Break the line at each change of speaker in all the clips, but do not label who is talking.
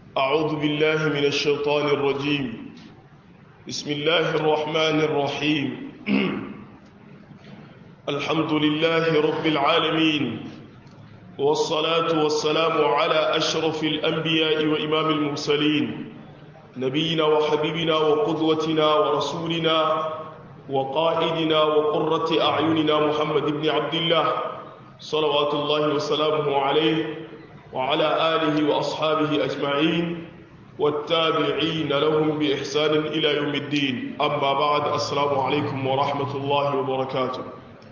أعوذ بالله من الشيطان الرجيم. بسم الله الرحمن الرحيم. الحمد لله رب العالمين، والصلاة والسلام على أشرف الأنبياء وإمام المرسلين، نبينا وحبيبنا وقدوتنا ورسولنا وقائدنا وقرة أعيننا محمد بن عبد الله صلوات الله وسلامه عليه وعلى آله وأصحابه أجمعين والتابعين لهم بإحسان إلى يوم الدين. أما بعد، السلام عليكم ورحمة الله وبركاته.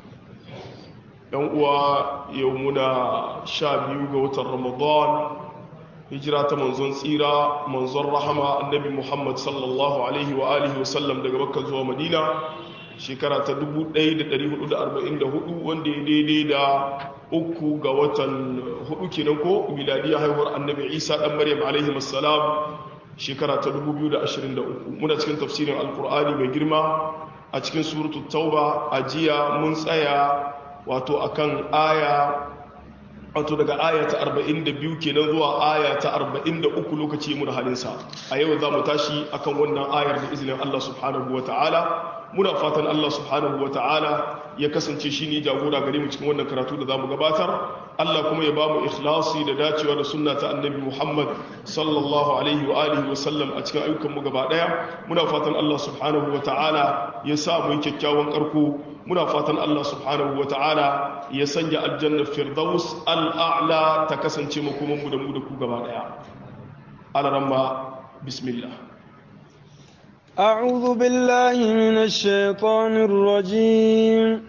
يومنا شابيو رمضان، هجرة منزون سيرة منزون رحمة النبي محمد صلى الله عليه وآله وسلم daga Makka zuwa Madina shekara ta 1444 wanda ya daidai da 3 ga watan 4 kenan ko miladiyya haihuwar annabi Isa dan Maryam alaihi assalam shekara ta 2023. muna cikin tafsirin alqur'ani mai girma a cikin suratul tauba. a jiya mun tsaya akan aya daga aya ta 42 kenan zuwa aya ta 43 lokaci mun halinsa. a yau za mu tashi akan wannan ayar da izinin Allah subhanahu wataala. muna fatan Allah subhanahu wataala ya kasance shi ne jagora gare mu cikin wannan karatu da zamu gabatar. Allah kuma ya bamu ikhlasi da dacewa da sunna ta annabi Muhammad sallallahu alaihi wa alihi wa sallam a cikin ayyukan mu gaba daya. muna fatan Allah subhanahu wataala ya sa mu kyakkyawan karko. muna fatan Allah subhanahu wataala ya sanya aljanna firdaus al'a'la ta kasance makoman mu da mu da ku gaba daya. alaramma bismillah.
أعوذ بالله من الشيطان الرجيم.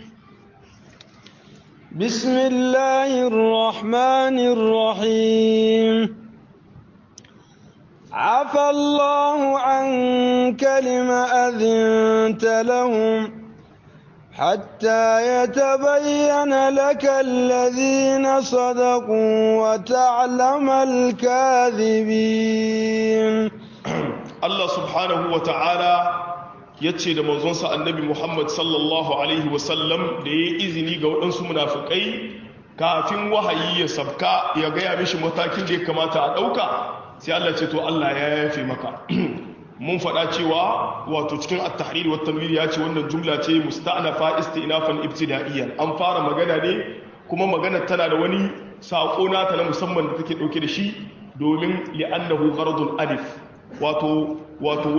بسم الله الرحمن الرحيم. عفى الله عنك لما أذنت لهم حتى يتبين لك الذين صدقوا وتعلم الكاذبين.
Allah subhanahu wa ta'ala ya ce da manzonsa annabi Muhammad sallallahu Alaihi wasallam da ya yi izini ga waɗansu munafikai kafin wahayi ya sabka ya gaya mishi matakin da ya kamata a ɗauka, sai Allah ce to Allah ya yafe maka. mun faɗa cewa cikin at-tahrir wa tanwir ya ce wannan jumla ce musta'nafa istinafan ibtida'iyyan. an fara magana ne kuma magana tana da wani saƙo nata na musamman da take ɗauke da shi domin li'annahu gharadul alif wata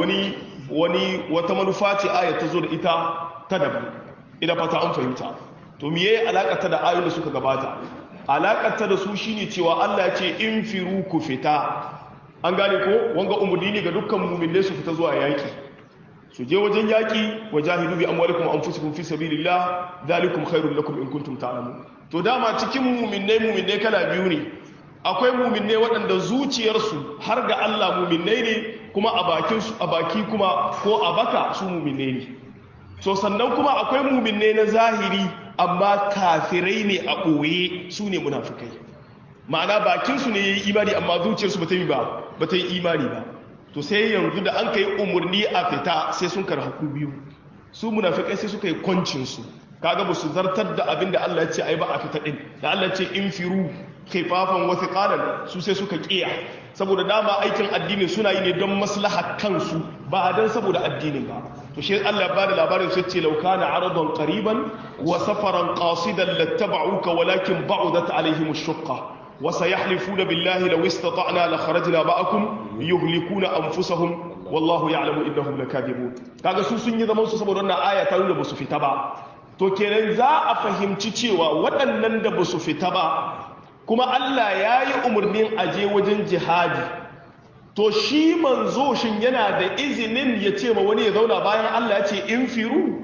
manufa ce ayat ta zo da ita ta daban. ina fata an fahimta. to me yayi alakata da ayoyin da suka gabata? alakata da su shine cewa Allah ya ce in firu ku fita. an gane ko wanga umurni ne ga dukkan mu'minai su fita zuwa yaki, su je wajen yaki. wajahidu bi amwalikum wa anfusikum fi sabilillah dhalikum khairul lakum in kuntum ta'lamun. to dama cikin mu'minai kala biyu ne. akwai muminai waɗanda zuciyarsu har ga Allah muminai ne, kuma a baki kuma ko a baka su muminai ne. so sannan kuma akwai muminai na zahiri amma kafirai ne a ɓoye, su ne munafikai. ma'ana bakinsu ne ya yi imani amma zuciyarsu ba ta yi imani ba. to sai yanzu da an ka yi umarni a fita sai sun karhaku biyu. su munafikai sai suka yi kwancinsu, kaga ba su zartar da abin da Allah ya ce ai ba a fita ɗin. da Allah ce in firu khifafan wa thiqalan, su sai suka kiya saboda dama aikin addini suna yi ne don maslaha kansu ba dan saboda addinin ba. to shi Allah ya bada labarin sai ce law kana aradan qariban wa safaran qasidan lattaba'uka walakin ba'udat alaihim ash-shaqqa wa sayahlifuna billahi law istata'na la kharajna ma'akum yuhlikuna anfusahum wallahu ya'lamu innahum lakadibun. kaga su sun yi zaman su saboda wannan aya ta nuna ba su fita ba. to kenan za a fahimci cewa waɗannan da ba su fita ba kuma Allah ya yi umarnin aje wajen jihadi, to shi manzo shin yana da izinin ya ce ma wani ya zauna bayan Allah ya ce in firu?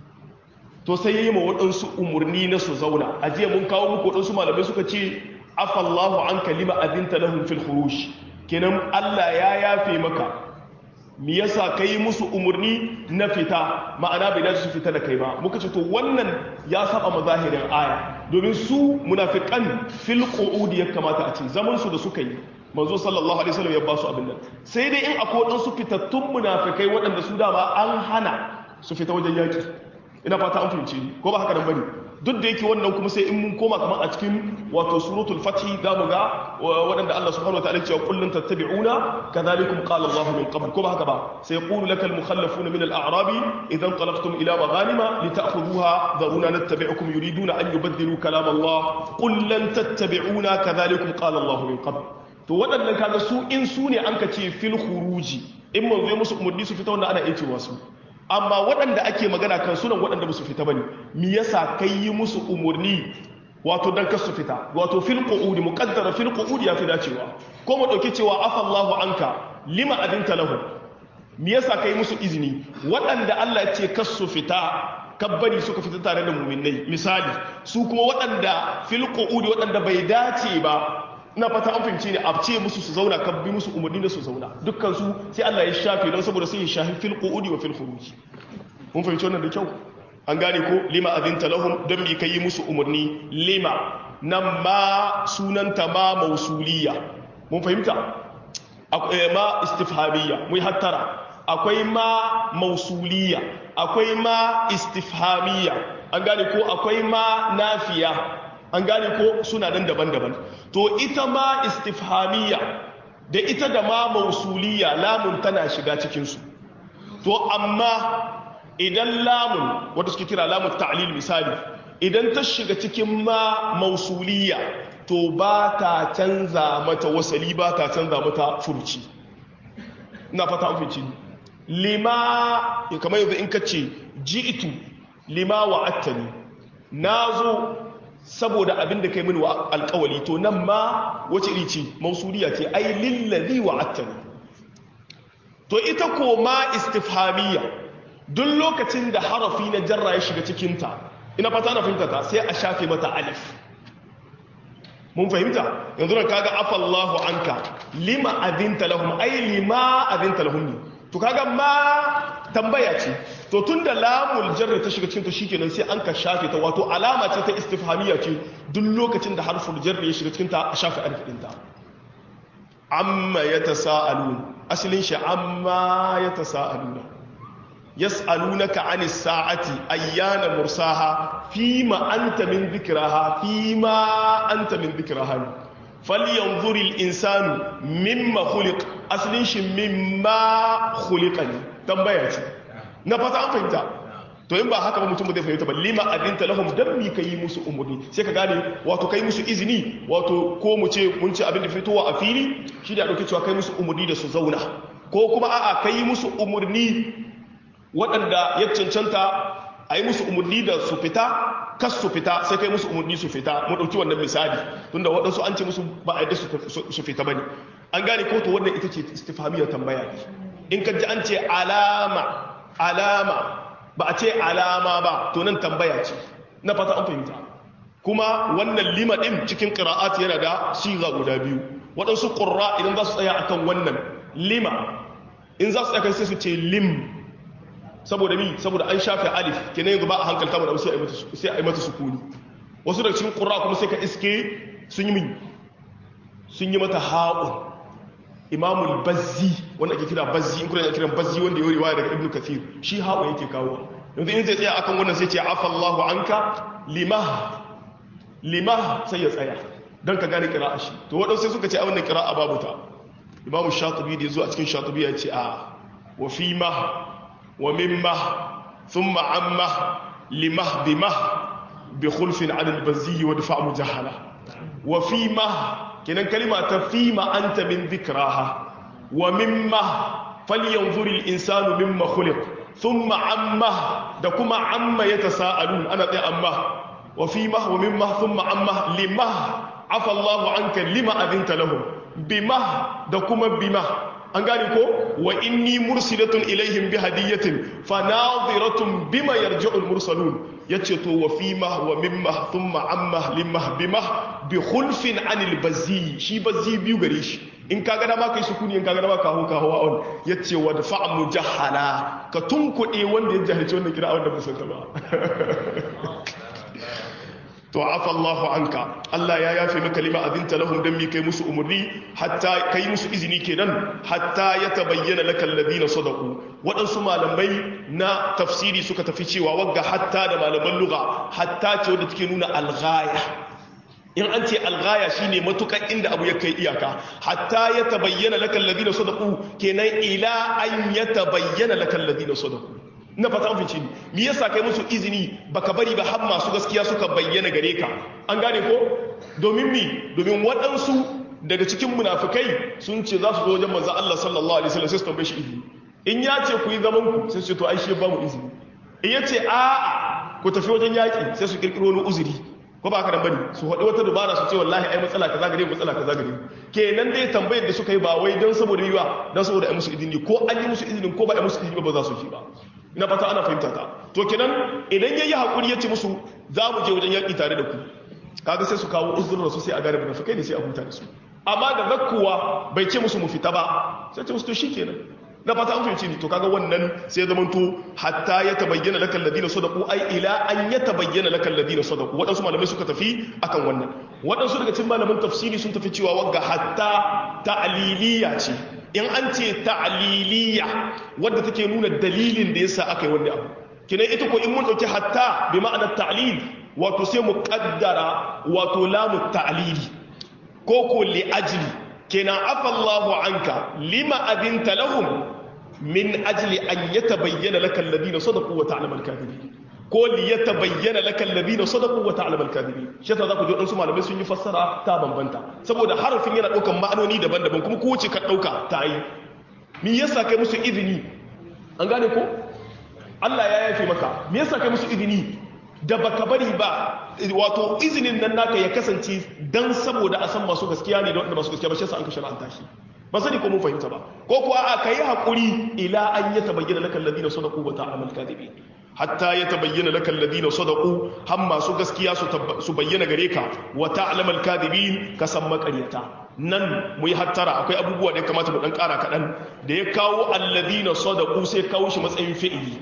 to sai ya yi ma waɗansu umarni na su zauna. ajiye mun kawo muku waɗansu malamai suka ce afallahu an kalima adinta lahum fil khuruj, kenan Allah ya yafe maka. me yasa kai musu umarni na fita? ma'ana bai dace su fita da kai ba. muka ce to wannan ya saba mazahirin aya, domin su munafiqan fil qu'ud ya kamata a ce zaman su da suka yi manzo sallallahu alaihi wasallam ya ba su abin nan. sai dai in akwai dan su fitattun munafikai waɗanda su dama an hana su fita wajen yaki. ina fata an fahimce ni ko ba haka nan bane? duk da yake wannan kuma sai in mun koma kamar a cikin wato suratul fath za mu ga waɗanda Allah subhanahu wa ta'ala ya ce kullun tattabi'una kadhalikum qala Allah min qabl kuma haka ba sai yaqulu lakal mukhallafuna min al-a'rabi idan talaqtum ila maghanima lita'khudhuha dharuna nattabi'ukum yuriduna an yubaddilu kalam Allah qul lan tattabi'una kadhalikum qala Allah min qabl to waɗannan kaga su in su ne an ka ce fil khuruji in mun zo musu umurni su fita wanda ana iya cewa su amma waɗanda ake magana kan sunan waɗanda ba su fita bane me yasa kai yi musu umurni wato dan kar su fita wato fil qu'udi muqaddara fil qu'udi ya fi dacewa ko mu dauki cewa afallahu anka lima adinta lahu me yasa kai musu izini waɗanda Allah ya ce kar su fita kabbari suka fita tare da mu'minai misali su kuma waɗanda fil qu'udi waɗanda bai dace ba ina fata an fahimci ne a ce musu su zauna kabbi musu umarni da su zauna dukkan su sai Allah ya shafe don saboda sai ya shafi fil qu'udi wa fil khuruj mun fahimci wannan da kyau an gane ko lima adinta lahum dan bi kai musu umarni lima nan ma sunanta ma mausuliya mun fahimta akwai ma istifhamiyya mu hattara akwai ma mausuliya akwai ma istifhamiyya an gane ko akwai ma nafiya an gane ko suna nan daban-daban to ita ma istifhamiyya da ita da ma mausuliya lamun tana shiga cikinsu to amma idan lamun wata suke kira lamun ta'lil misali idan ta shiga cikin ma mausuliya to ba ta canza mata wasali ba ta canza mata furuci ina fata an fice lima kamar yanzu in ka ce ji'tu lima wa'attani nazo saboda abin da kai mini wa alkawali to nan ma wace iri ce mausuliya ce ai lillazi wa'attani to ita ko ma istifhamiyya duk lokacin da harafi na jarra ya shiga cikin ta ina fata na fahimta ta sai a shafe mata alif mun fahimta yanzu nan kaga afallahu anka lima adinta lahum ai lima adinta lahum to kaga ma tambaya ce to tunda lamul jarri ta shiga cikin to shikenan sai an ka shafe ta wato alama ce ta istifhamiyya ce duk lokacin da harful jarri ya shiga cikin ta a shafe alif din ta amma yatasaalun asalin shi amma yatasaaluna yas'alunaka 'anis sa'ati ayyana mursaha fima anta min dhikraha fima anta min dhikraha falyanzuril insanu mimma khuliq asalin shi mimma khuliqani tambaya ce na fata an fahimta to in ba haka ba mutum ba zai fahimta ba lima adinta lahum dan mi kai musu umurni sai ka gane wato kai musu izini wato ko mu ce mun ci abin da fitowa a fili shi da dauke cewa kai musu umurni da su zauna ko kuma a'a kai musu umurni waɗanda ya cancanta a yi musu umurni da su fita kas su fita sai kai musu umurni su fita mu dauki wannan misali tunda waɗansu an ce musu ba a yadda su fita bane an gane ko to wannan ita ce istifhamiyar tambaya in ka ji an ce alama ba a ce alama ba to nan tambaya ce na fata an fahimta kuma wannan lima din cikin qira'at yana da siga guda biyu waɗansu qurra idan za su tsaya akan wannan lima in za su tsaya sai su ce lim saboda mi saboda an shafe alif kenan yanzu ba a hankalta mu da sai a yi mata sukuni wasu daga cikin qurra kuma sai ka iske sun yi mata ha'un imamul bazzi wanda ake kira bazzi in kuna kiran bazzi wanda ya riwaya daga ibnu kathir shi hawa yake kawo yanzu in zai tsaya akan wannan sai ce afallahu anka limah sai ya tsaya dan ka gane qira'a shi to wadansu suka ce a wannan qira'a babu ta imamu shatibi da yazo a cikin shatibi ya ce a wa fi ma wa mimma thumma amma limah bimah bi khulfin 'ala al-bazzi wa dafa' mujahala wa fi ma kenan kalima ta fi ma anta min dhikraha wa mimma falyanzuril insanu mimma khuliq thumma amma da kuma amma yatasaalun ana tsaye amma wa fi ma wa mimma thumma amma lima afa Allahu anka lima adinta lahum bima da kuma bima an gane ko wa inni mursilatun ilaihim bi hadiyatin fanadhiratun bima yarji'u al-mursalun yace to wa fima wa mimma thumma amma limma bima bi khulfin anil bazzi shi bazzi biyu gare shi in kaga dama kai sukuni in kaga dama ka hawa on yace wa dafa mujahala ka tunkude wanda ya jahilci wannan kira wanda bai san ta ba to afa Allahu anka Allah ya yafe maka lima adinta lahum dan mi kai musu umurni hatta kai musu izini kenan hatta ya tabayyana lakal ladina sadaqu wadansu malamai na tafsiri suka tafi cewa wagga hatta da malaman lugha hatta ce wanda take nuna alghaya in an ce alghaya shine matukan inda abu ya kai iyaka hatta ya tabayyana lakal ladina sadaqu kenan ila an ya tabayyana lakal ladina sadaqu na fata an fice me yasa kai musu izini baka bari ba har masu gaskiya suka bayyana gare ka an gane ko domin domin waɗansu daga cikin munafikai sun ce za su zo wajen manzo Allah sallallahu alaihi wasallam sai su tambaye shi izini in ya ce ku yi zaman ku sai su ce to ai shi ba mu izini in ya ce a'a ku tafi wajen yaki sai su kirkiro wani uzuri ko ba haka nan bane su faɗi wata dubara su ce wallahi ai matsala kaza gare matsala kaza gare kenan dai tambayar da suka yi ba wai dan saboda yiwa dan saboda ai musu izini ko an yi musu izini ko ba ai musu izini ba za su shi ba ina fata ana fahimta ta to kenan idan yayi hakuri ya ce musu za mu je wajen yaki tare da ku kaga sai su kawo uzurin su sai a gane munafikai ne sai a huta da su amma da zakkuwa bai ce musu mu fita ba sai ce musu to shikenan na fata an fahimci ni to kaga wannan sai zaman to hatta ya tabayyana lakal ladina sadaqu ai ila an ya tabayyana lakal ladina sadaqu wadansu malamai suka tafi akan wannan wadansu daga cikin malaman tafsiri sun tafi cewa wagga hatta ta'liliya ce in an ce ta'liliya wadda take nuna dalilin da yasa aka yi wannan abu kina ita ko in mun dauki hatta bi ma'anar ta'lil wato sai mu kaddara wato lamu ta'lili ko ko li ajli kina afa Allahu anka lima adinta lahum min ajli an yatabayyana lakal ladina sadaqu wa ta'lamu al-kadhibin ko li yatabayyana lakal ladina sadaqu wa ta'lamu al-kadhibin shi ta zaku ji dan su malamai sun yi fassara ta bambanta saboda harafin yana daukan ma'anoni daban-daban kuma kowace ka dauka ta yi me yasa kai musu izini an gane ko Allah ya yafe maka me yasa kai musu izini da baka bari ba wato izinin nan naka ya kasance dan saboda a san masu gaskiya ne da wanda masu gaskiya ba shi yasa an kashe an tashi ba sani ko mun fahimta ba ko kuwa a kai hakuri ila an yatabayyana lakal ladina sadaqu wa ta'lamu al-kadhibin hatta yatabayyana lakal ladina sadaqu har masu gaskiya su bayyana gare ka wa ta'lamu al-kadhibin ka san maƙaryata nan mu yi hattara akwai abubuwa da ya kamata mu dan ƙara kaɗan da ya kawo alladina sadaqu sai kawo shi matsayin fi'ili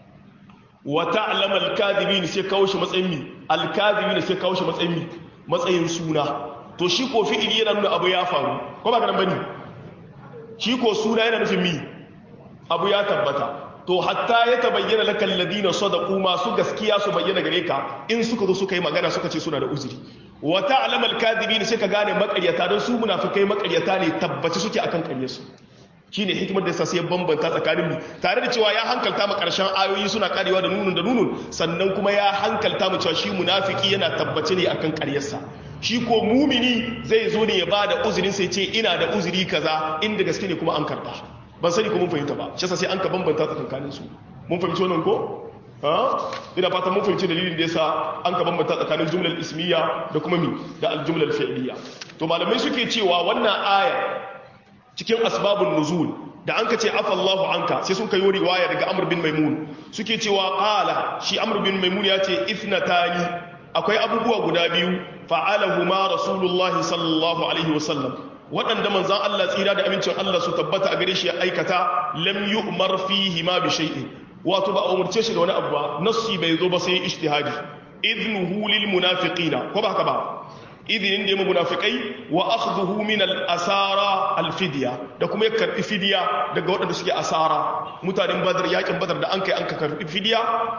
wa ta'lamu al-kadhibin sai kawo shi matsayin mi al-kadhibin sai kawo shi matsayin mi matsayin suna to shi ko fi'ili yana nuna abu ya faru ko ba kana bane shi ko suna yana nufin mi abu ya tabbata to hatta ya tabayyana lakal ladina sadaqu masu gaskiya su bayyana gare ka in suka zo suka yi magana suka ce suna da uzuri wa ta'lamu al-kadhibin sai ka gane maƙaryata don su munafikai maƙaryata ne tabbaci suke akan ƙaryarsu shine hikimar da sai ya bambanta tsakanin mu tare da cewa ya hankalta mu karshen ayoyi suna karewa da nunun sannan kuma ya hankalta mu cewa shi munafiki yana tabbace ne akan ƙaryarsa shi ko mumini zai zo ne ya bada uzurin sai ce ina da uzuri kaza inda gaske ne kuma an karba ban sani ko mun fahimta ba shi yasa sai an ka bambanta tsakanin su mun fahimci wannan ko ina fatan mun fahimci dalilin da yasa an ka bambanta tsakanin jumlar ismiya da kuma mi da aljumlar fi'liya to malamai suke cewa wannan aya cikin asbabun nuzul da an ka ce afa Allahu anka sai sun kai riwaya daga Amr bin Maimun suke cewa qala shi Amr bin Maimun ya ce ithnatani akwai abubuwa guda biyu fa'alahuma Rasulullah sallallahu alaihi wasallam waɗanda manzon Allah tsira da amincin Allah su tabbata a gare shi ya aikata lam yu'mar fihi ma bi shay'in wato ba a umurce shi da wani abu ba nassi bai zo ba sai ijtihadi idnuhu lil munafiqina ko ba haka ba idinin da ya munafikai wa akhdhuhu min al-asara al-fidya da kuma ya karbi fidya daga waɗanda suke asara mutanen badar yakin badar da an kai an ka karbi fidya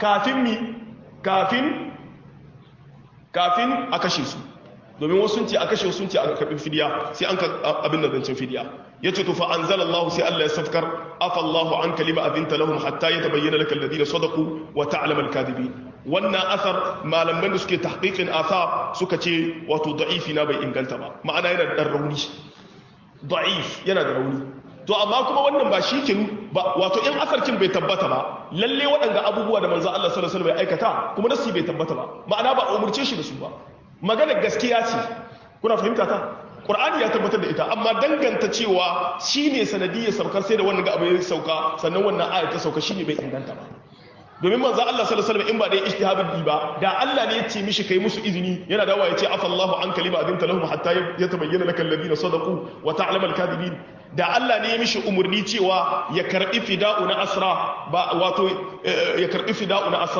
kafin a kashe su domin wasu sun ce a kashe sun ce a karbi fidya sai an ka abin da zancin fidya yace to fa anzalallahu sai Allah ya safkar afa Allahu an kalima abinta lahum hatta yatabayyana lakal ladina sadaqu wa ta'lamu al-kadhibin wannan asar malaman da suke tahqiqin athar suka ce wato da'ifi na bai inganta ba ma'ana yana da rauni da'if yana da rauni to amma kuma wannan ba shi ke ba wato in asarkin bai tabbata ba lalle waɗanda abubuwa da manzo Allah sallallahu alaihi wasallam ya aikata kuma nasi bai tabbata ba ma'ana ba a umurce shi da su ba maganar gaskiya ce kuna fahimta ta Qur'ani ya tabbatar da ita amma danganta cewa shine sanadiyyar saukar sai da wannan ga abu ya sauka sannan wannan ayat ta sauka shine bai inganta ba domin manzo Allah sallallahu alaihi wasallam in ba da ijtihadi ba da Allah ne ya ce mishi kai musu izini yana dawowa ya ce afa Allahu an kalima adinta lahum hatta yatabayyana lakal ladina sadaqu wa ta'lamu al-kadhibin da Allah ne ya mishi umurni cewa ya karbi fida'u na asra ba wato ya karbi fida'u na asra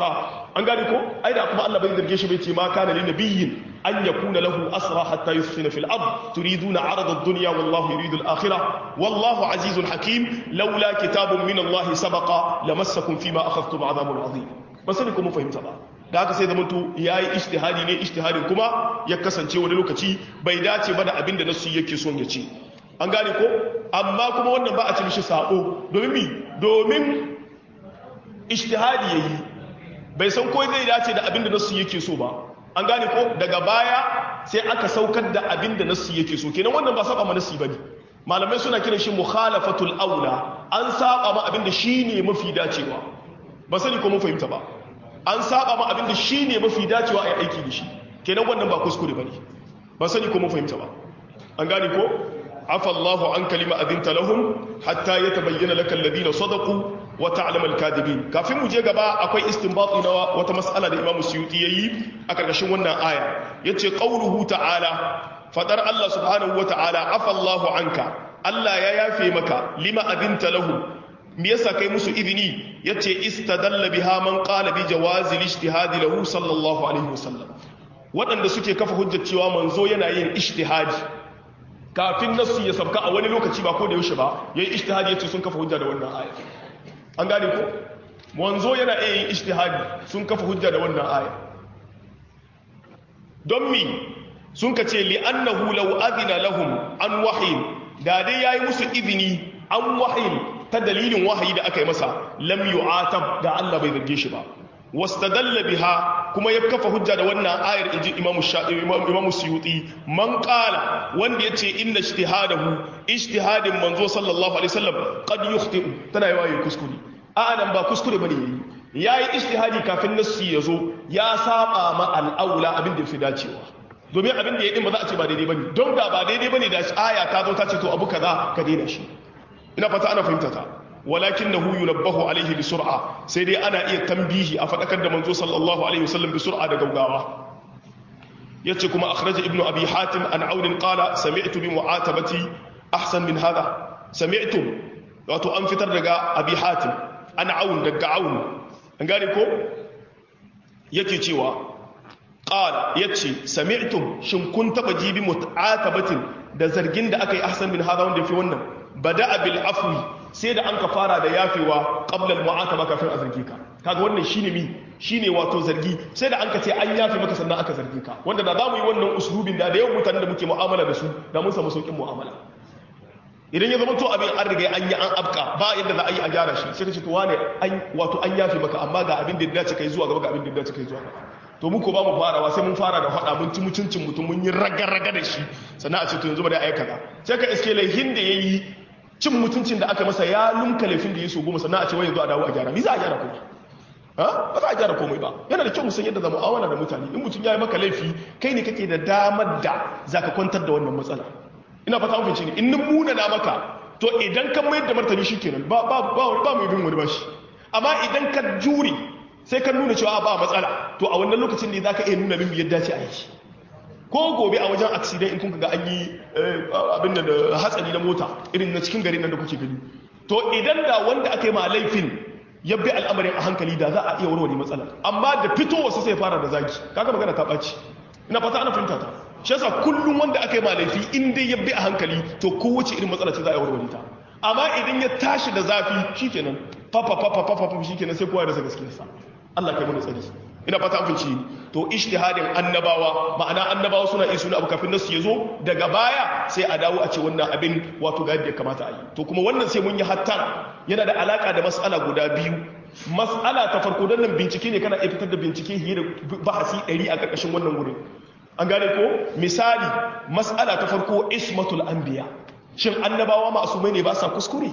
an gane ko ai da kuma Allah bai zarge shi bai ce ma kana lin nabiyyin an yakuna lahu asra hatta yuskhina fil ard turiduna arada ad-dunya wallahu yuridu al-akhirah wallahu azizun hakim laula kitabun min Allah sabaqa lamassakum fima akhadhtum adhabun adhim ba sani ko mun fahimta ba da haka sai zamanto yayi ijtihadi ne ijtihadin kuma ya kasance wani lokaci bai dace ba da abinda nasu yake son ya ce an gane ko amma kuma wannan ba a ci mishi sabo domin ijtihadi yayi bai san ko zai dace da abinda nasu yake so ba an gane ko daga baya sai aka saukar da abinda nasu yake so kenan wannan ba saba ma nasu bane malamai suna kiran shi mukhalafatul aula an saba ma abinda shine mafi dacewa ba sani ko mun fahimta ba an saba ma abinda shine mafi dacewa ai aiki da shi kenan wannan ba kuskure bane ba sani ko mun fahimta ba an gane ko afa Allahu an kalima adinta lahum hatta yatabayyana lakal ladina sadaqu wa ta'lamu al-kadhibin kafin mu je gaba akwai istinbati na wata mas'ala da Imam Suyuti yayi a karkashin wannan aya yace qauluhu ta'ala fadar Allah subhanahu wa ta'ala afa Allahu anka Allah ya yafe maka lima adinta lahum me yasa kai musu izini yace istadalla biha man qala bi jawazi al-ijtihad lahu sallallahu alaihi wasallam wadanda suke kafa hujjar cewa manzo yana yin ijtihadi kafin nasu ya sabka a wani lokaci ba ko da yaushe ba yayi ijtihadi yace sun kafa hujja da wannan aya an gane ko manzo yana iya yin ijtihadi sun kafa hujja da wannan aya don mi sun kace li annahu law adina lahum an wahyin da dai yayi musu izini an wahyin ta dalilin wahayi da aka yi masa lam yu'atab da Allah bai zarge shi ba wastadalla biha kuma ya kafa hujja da wannan ayar inji Imam Suyuti man qala wanda yace inna ijtihadin manzo sallallahu alaihi wasallam qad yukhti tana yayi kuskure anan ba kuskure bane yayi ijtihadi kafin nassi yazo ya saba ma al-aula abin da fi dacewa domin abin da yayi din ba za a ce ba daidai bane don da ba daidai bane da aya ta zo ta ce to abu kaza ka daina shi ina fata ana fahimta ta walakinahu yunabbahu alaihi bi sur'a sai dai ana iya tambihi a fadakar da manzo sallallahu alaihi wasallam bi sur'a da gaugawa yace kuma akhraja ibnu abi hatim an aun qala sami'tu bi mu'atabati ahsan min hada sami'tu wato an fitar daga abi hatim an aun daga aun an gane ko yake cewa qala yace sami'tum shin kun taba ji bi mu'atabatin da zargin da aka yi ahsan min hada wanda fi wannan bada'a bil afwi sai da an ka fara da yafewa qabla al-mu'ataba kafin a zarge ka kaga wannan shine wato zargi sai da an ka ce an yafe maka sannan aka zarge ka wanda da zamu yi wannan uslubin da yawan mutanen da muke mu'amala da su da mun samu saukin mu'amala idan ya zama to abin an riga an yi an abka ba yadda za a yi a gyara shi sai ka ce to wane wato an yafe maka amma ga abin da ya dace kai zuwa gaba ga abin da ya dace kai zuwa gaba to mu ko ba mu farawa sai mun fara da faɗa mun ci mutuncin mutum mun yi raga-raga da shi sannan a ce to yanzu ba da ayi kaza sai ka iske laihin da yayi cin mutuncin da aka masa ya lumka laifin da ya so goma sannan a ce wai yanzu a dawo a gyara mi za a gyara komai ba za a gyara komai ba yana da kyau musan yadda zama awana da mutane in mutum ya yi maka laifi kai ne kake da damar da za ka kwantar da wannan matsala ina fata an finci ne in muna na maka to idan ka mayar da martani shi kenan ba mai bin wani bashi amma idan ka jure sai ka nuna cewa ba matsala to a wannan lokacin ne za ka iya nuna min yadda ce a yi ko gobe a wajen accident in kun ga an yi abin da hatsari na mota irin na cikin garin nan da kuke gani to idan da wanda aka yi ma laifin ya bi al'amarin a hankali da za a iya warware matsala amma da fito wasu sai fara da zagi kaga magana ta ɓaci ina fata ana fahimta ta shi yasa kullum wanda aka yi ma laifi in dai ya bi a hankali to kowace irin matsala ce za a iya warware ta amma idan ya tashi da zafi shikenan fafa shikenan sai kowa ya rasa gaskiyarsa Allah kai mu tsari ina fata an finci to ijtihadin annabawa ma'ana annabawa suna isu na abu kafin nasu yazo daga baya sai a dawo a ce wannan abin wato ga yadda ya kamata a yi to kuma wannan sai mun yi hatta yana da alaka da mas'ala guda biyu mas'ala ta farko dan nan bincike ne kana iya fitar da bincike hiye da bahasi 100 a karkashin wannan gurin an gane ko misali mas'ala ta farko ismatul anbiya shin annabawa ma'asumai ne ba sa kuskure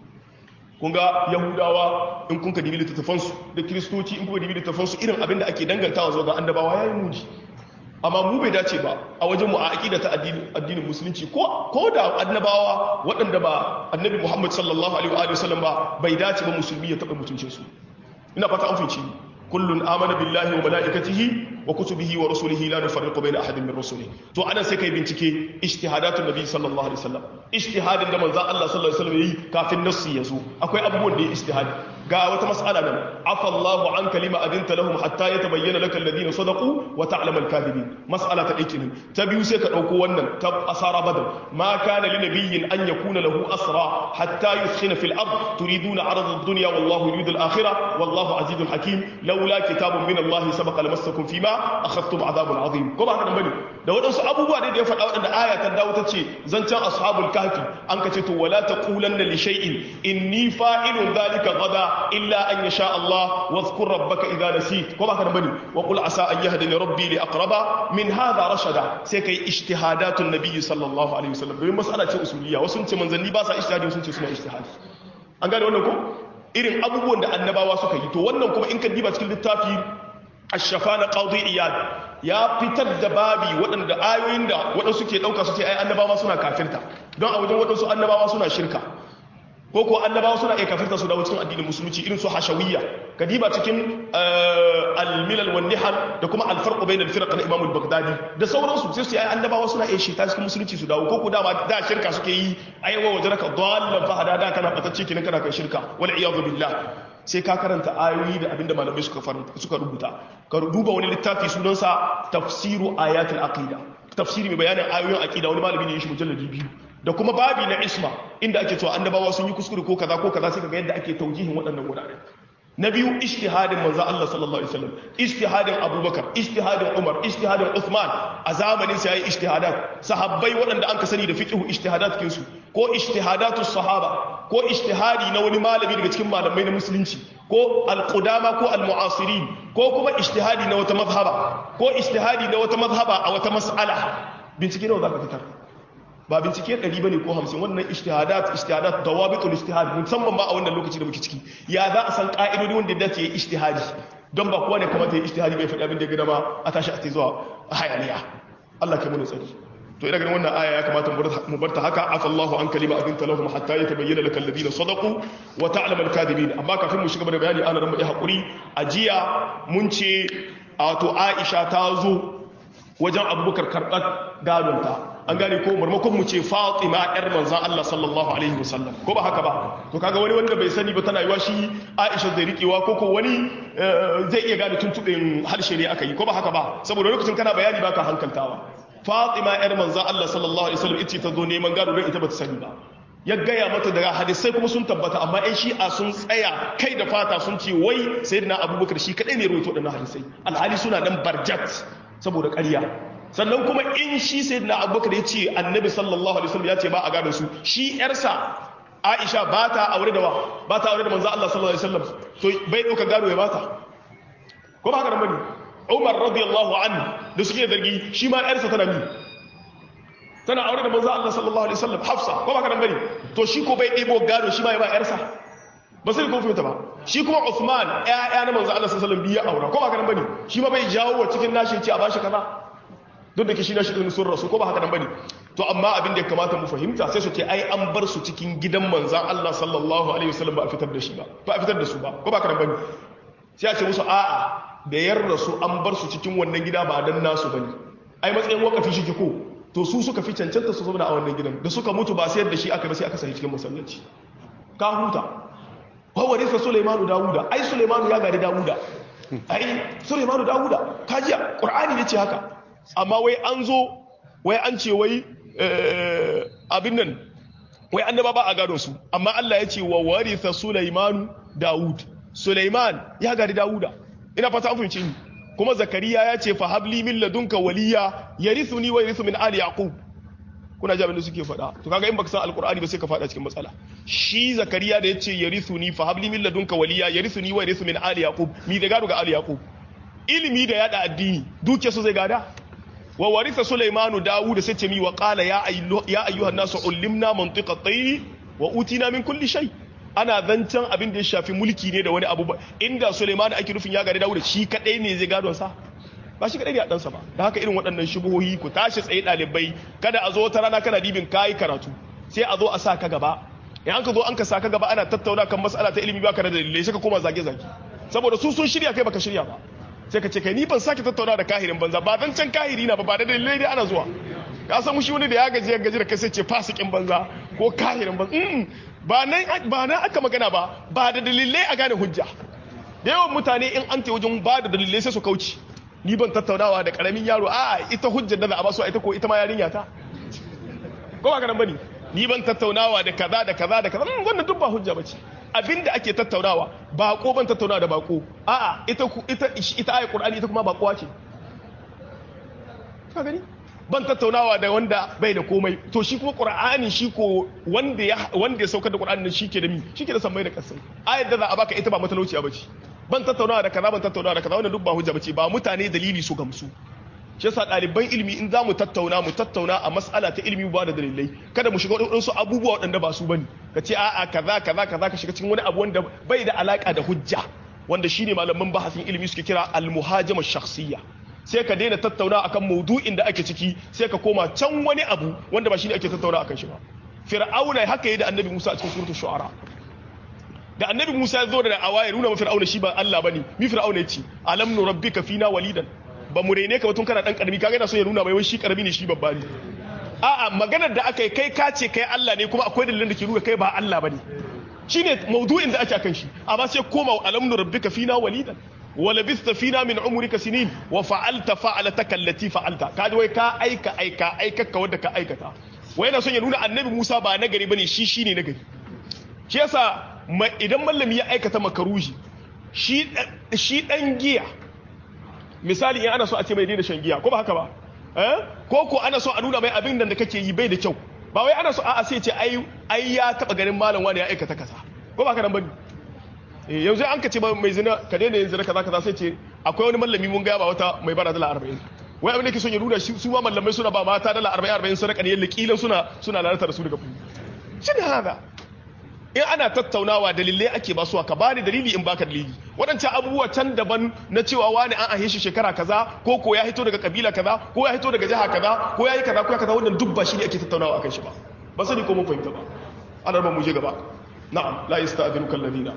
kun ga yahudawa in kun ka dibi littattafansu da kiristoci in kun ka dibi littattafansu irin abin da ake dangantawa zuwa ga annabawa yayi muni amma mu bai dace ba a wajen mu a aqida ta addinin musulunci ko da annabawa waɗanda ba annabi Muhammad sallallahu alaihi wa sallam ba bai dace ba musulmi ya taɓa mutuncin su ina fata an finci kullun amana billahi wa malaikatihi wa kutubihi wa rusulihi la nufarriqu bayna ahadin min rusulihi to anan sai kai bincike ijtihadatun nabi sallallahu alaihi wasallam ijtihadin da manzo Allah sallallahu alaihi wasallam yayi kafin nassi yazo akwai abubuwan da ya ijtihadi ga wata mas'ala nan afa Allahu an kalima adinta lahum hatta yatabayyana lakal ladina sadaqu wa ta'lamu al-kadhibin mas'ala ta dake nan ta biyu sai ka dauko wannan ta asara badar ma kana li nabiyyin an yakuna lahu asra hatta yuskhina fil ard turiduna arada ad-dunya wallahu yuridu al-akhirah wallahu azizun hakim laula kitabun min Allah sabaqa lamassakum fima akhadtum adhabun azim ko ba haka bane da wadansu abubuwa da ya faɗa wadanda aya ta dawo ta ce zancan ashabul kahfi an kace to wala taqulanna li shay'in inni fa'ilun dhalika gada illa an yasha Allah wadhkur rabbaka idha nasit ko ba ka bane wa qul asa an yahdini rabbi li aqraba min hadha rashada sai kai ijtihadatun nabiy sallallahu alaihi wasallam domin mas'ala ce usuliyya wasu ce manzanni ba sa ijtihadi sun ce suna ijtihadi an gane wannan ko irin abubuwan da annabawa suka yi to wannan kuma in ka diba cikin littafi ash-shafana qadi iyad ya fitar da babi waɗanda ayoyin da waɗansu ke ɗauka su ce ai annabawa suna kafirta don a wajen waɗansu annabawa suna shirka ko annabawa suna iya kafirta su dawo cikin addinin musulunci irin su hashawiyya kadiba cikin al-milal wan nihal da kuma al-farq bain al-firq na Imam al-Baghdadi da sauransu sai su yi annabawa suna iya shita cikin musulunci su dawo ko dama da shirka suke yi aiwa wajaraka dallan fa hada da kana batacce kinan kana kan shirka wal iyad billah sai ka karanta ayoyi da abinda malamai suka rubuta ka duba wani littafi sunansa tafsiru ayatul aqida tafsiri mai bayanin ayoyin aqida wani malami ne ya shi mujalladi 2 da kuma babi na isma inda ake cewa annabawa sun yi kuskure ko kaza sai kaga yadda ake taujihin waɗannan wurare na biyu ijtihadin manzo Allah sallallahu alaihi wasallam ijtihadin Abubakar ijtihadin Umar ijtihadin Uthman a zamanin sa yayi ijtihadat sahabbai waɗanda an ka sani da fiqhu ijtihadat kinsu ko ijtihadatus sahaba ko ijtihadi na wani malami daga cikin malamai na musulunci ko al-qudama ko al-mu'asirin ko kuma ijtihadi na wata mazhaba ko ijtihadi na wata mazhaba a wata mas'ala bincike nawa zaka fitar ba bincike 100 bane ko 50 wannan ijtihadat dawabitul ijtihad musamman ba a wannan lokaci da muke ciki ya za a san ka'idodi wanda da ke ijtihadi don ba kowa ne kuma ta yi ijtihadi bai faɗi abin da gida ba a tashi a zuwa hayaniya Allah ke mu tsari to ina ganin wannan aya ya kamata mu barta haka afallahu an kalima adinta lahum hatta yatabayyana lakal ladina sadaqu wa ta'lamu al-kadhibin amma kafin mu shiga da bayani ana ran mu hakuri ajiya mun ce to Aisha ta zo wajen Abubakar karɓar gadonta an gane ko marmakon mu ce Fatima yar manzon Allah sallallahu alaihi wasallam ko ba haka ba to kaga wani wanda bai sani ba tana yiwa shi Aisha zai rikewa ko wani zai iya gane tuntuɓin harshe ne aka yi ko ba haka ba saboda lokacin kana bayani baka hankaltawa Fatima yar manzon Allah sallallahu alaihi wasallam ita ta zo neman gado don ita bata sani ba ya gaya mata daga hadisai kuma sun tabbata amma ɗan shi'a sun tsaya kai da fata sun ce wai sayyidina Abubakar shi kadai ne rawaito waɗannan hadisai alhali suna nan barjat saboda ƙarya sannan kuma in shi sayyidina Abubakar ya ce annabi sallallahu alaihi wasallam ya ce ba a gadon su shi yarsa Aisha ba ta aure da manzo Allah sallallahu alaihi wasallam to bai dauka gado ya bata ko ba haka nan bane Umar radiyallahu anhu da suke zargi shi ma yarsa tana aure da manzo Allah sallallahu alaihi wasallam Hafsa ko ba haka nan bane to shi ko bai debo gado shi ma ya ba yarsa ba sai ko fita ba shi kuma Uthman ƴaƴa na manzo Allah sallallahu alaihi wasallam biya aura ko ba haka nan bane shi ma bai jawo wa cikin nashi ce a bashi kaza duk da ke shi na shirin sun rasu ko ba haka nan bane to amma abin da ya kamata mu fahimta sai su ce ai an bar su cikin gidan manzan Allah sallallahu alaihi wasallam ba a fitar da shi ba a fitar da su ba ko ba haka nan bane sai a ce musu a'a da yar rasu an bar su cikin wannan gida ba dan nasu bane ai matsayin wakafi shi ko to su suka fi cancanta su zauna a wannan gidan da suka mutu ba sayar da shi aka ba sai aka sahi cikin masallaci ka huta wa warisa Sulaimanu Dawuda ai Sulaimanu ya gari Dawuda ai Sulaimanu Dawuda kajiya Qur'ani yace haka amma wai an zo wai an ce wai abin nan wai annaba ba a gadon su amma Allah ya ce wa waritha Sulaiman Dawud Sulaiman ya gari Dawuda ina fata an fahimce ni kuma Zakariya ya ce fa habli min ladunka waliya yarithuni wa yarithu min ali yaqub kuna ji abin da suke faɗa to kaga in baka san alqur'ani ba sai ka faɗa cikin matsala shi Zakariya da yace yarithuni fa habli min ladunka waliya yarithuni wa yarithu min ali yaqub mi da gado ga ali yaqub ilimi da yada addini duke su zai gada wa warisa Sulaimanu Dawud sai ce mi wa qala ya ayyuhan nasu ullimna mantiqa at-tayr wa utina min kulli shay ana zancan abin da ya shafi mulki ne da wani abu inda Sulaimanu ake rufin ya gari Dawud shi kadai ne zai gadon sa ba shi kadai ne a dan sa ba da haka irin waɗannan shubuhohi ku tashi tsaye dalibai kada a zo wata rana kana dibin kai karatu sai a zo a sa ka gaba in ka zo an ka sa ka gaba ana tattauna kan mas'ala ta ilimi baka da dalilai sai ka koma zage zage saboda su sun shirya kai baka shirya ba sai ka ce kai ni ban sake tattauna da kahirin banza ba dan can kahiri na ba da dalilai dai ana zuwa ka san mushi wani da ya gaji da kai sai ce fasikin banza ko kahirin ba nan aka magana ba da dalilai a gane hujja. Da yawan mutane in an wajen ba da dalilai sai su kauce. Ni ban tattaunawa da karamin yaro ita hujjar da za a ba su ita ko ita ma yarinya ta. Ko ba ganin bane? Ni ban tattaunawa da kaza da kaza da kaza wannan duk ba hujja bace. Abinda ake tattaunawa bako ban tattaunawa da bako ita ayat Qur'ani ita kuma bakowa ce. Ka gani? Ban tattaunawa da wanda bai da komai to shi kuma Qur'ani shi ko wanda ya saukar da Qur'ani shi ke da shi ke da sammai da kasai. Ayat da za a baka ita ba matalauciya bace. Ban tattaunawa da kaza wannan duk ba hujja bace ba mutane dalili su gamsu. Shi yasa ɗaliban ilimi in za mu tattauna a mas'ala ta ilimi ba da dalilai kada mu shiga waɗansu abubuwa waɗanda ba su bane ka ce kaza ka shiga cikin wani abu wanda bai da alaka da hujja wanda shine malaman bahasin ilimi suke kira al-muhajama shakhsiyya sai ka daina tattauna akan maudu'in da ake ciki sai ka koma can wani abu wanda ba shine ake tattauna akan shi ba. Fir'auna haka yayi da Annabi Musa a cikin suratul shu'ara da Annabi Musa ya zo da awaya nuna ma Fir'auna shi ba Allah bane mi Fir'auna ya ce alam nurabbika fina walidan ba mu rene ka tun kana dan karami kaga yana so ya nuna mai wai shi karami ne shi babba ne. Maganar da aka yi kai ka ce kai Allah ne kuma akwai dalilin da ke nuna kai ba Allah bane shine maudu'in da ake akan shi amma sai koma alam nurabbika fina walidan wa labista fina min umrika sinin wa fa'alta fa'alataka allati fa'alta kaji wai ka aika wanda ka aikata wai yana son ya nuna Annabi Musa ba nagari bane shi shine nagari. Shi yasa idan mallami ya aikata makaruhi shi dan giya misali in ana so a ce mai daina shan giya ko ba haka ba ko ana so a nuna mai abin da kake yi bai da kyau ba wai ana so sai ce ai ya taba ganin malam wani ya aikata kaza ko ba haka nan bane yanzu an ka ce mai zina ka daina yin zina kaza sai ce akwai wani mallami mun ga ba wata mai bara dala 40 wai abin da yake son ya nuna su ma mallamai suna ba mata dala 40 sadaka ne yalla kilan suna lalata da su daga shin haka in ana tattaunawa dalilai ake ba su ka bani dalili in baka dalili waɗancan abubuwa can daban na cewa wani an ahe shi shekara kaza ko ya hito daga kabila kaza ko ya hito daga jiha kaza ko ya yi kaza ko ya kaza wannan duk ba shi ne ake tattaunawa akan shi ba sani ko mun fahimta ba ana ba mu je gaba na'am la yasta'dhinuka alladhina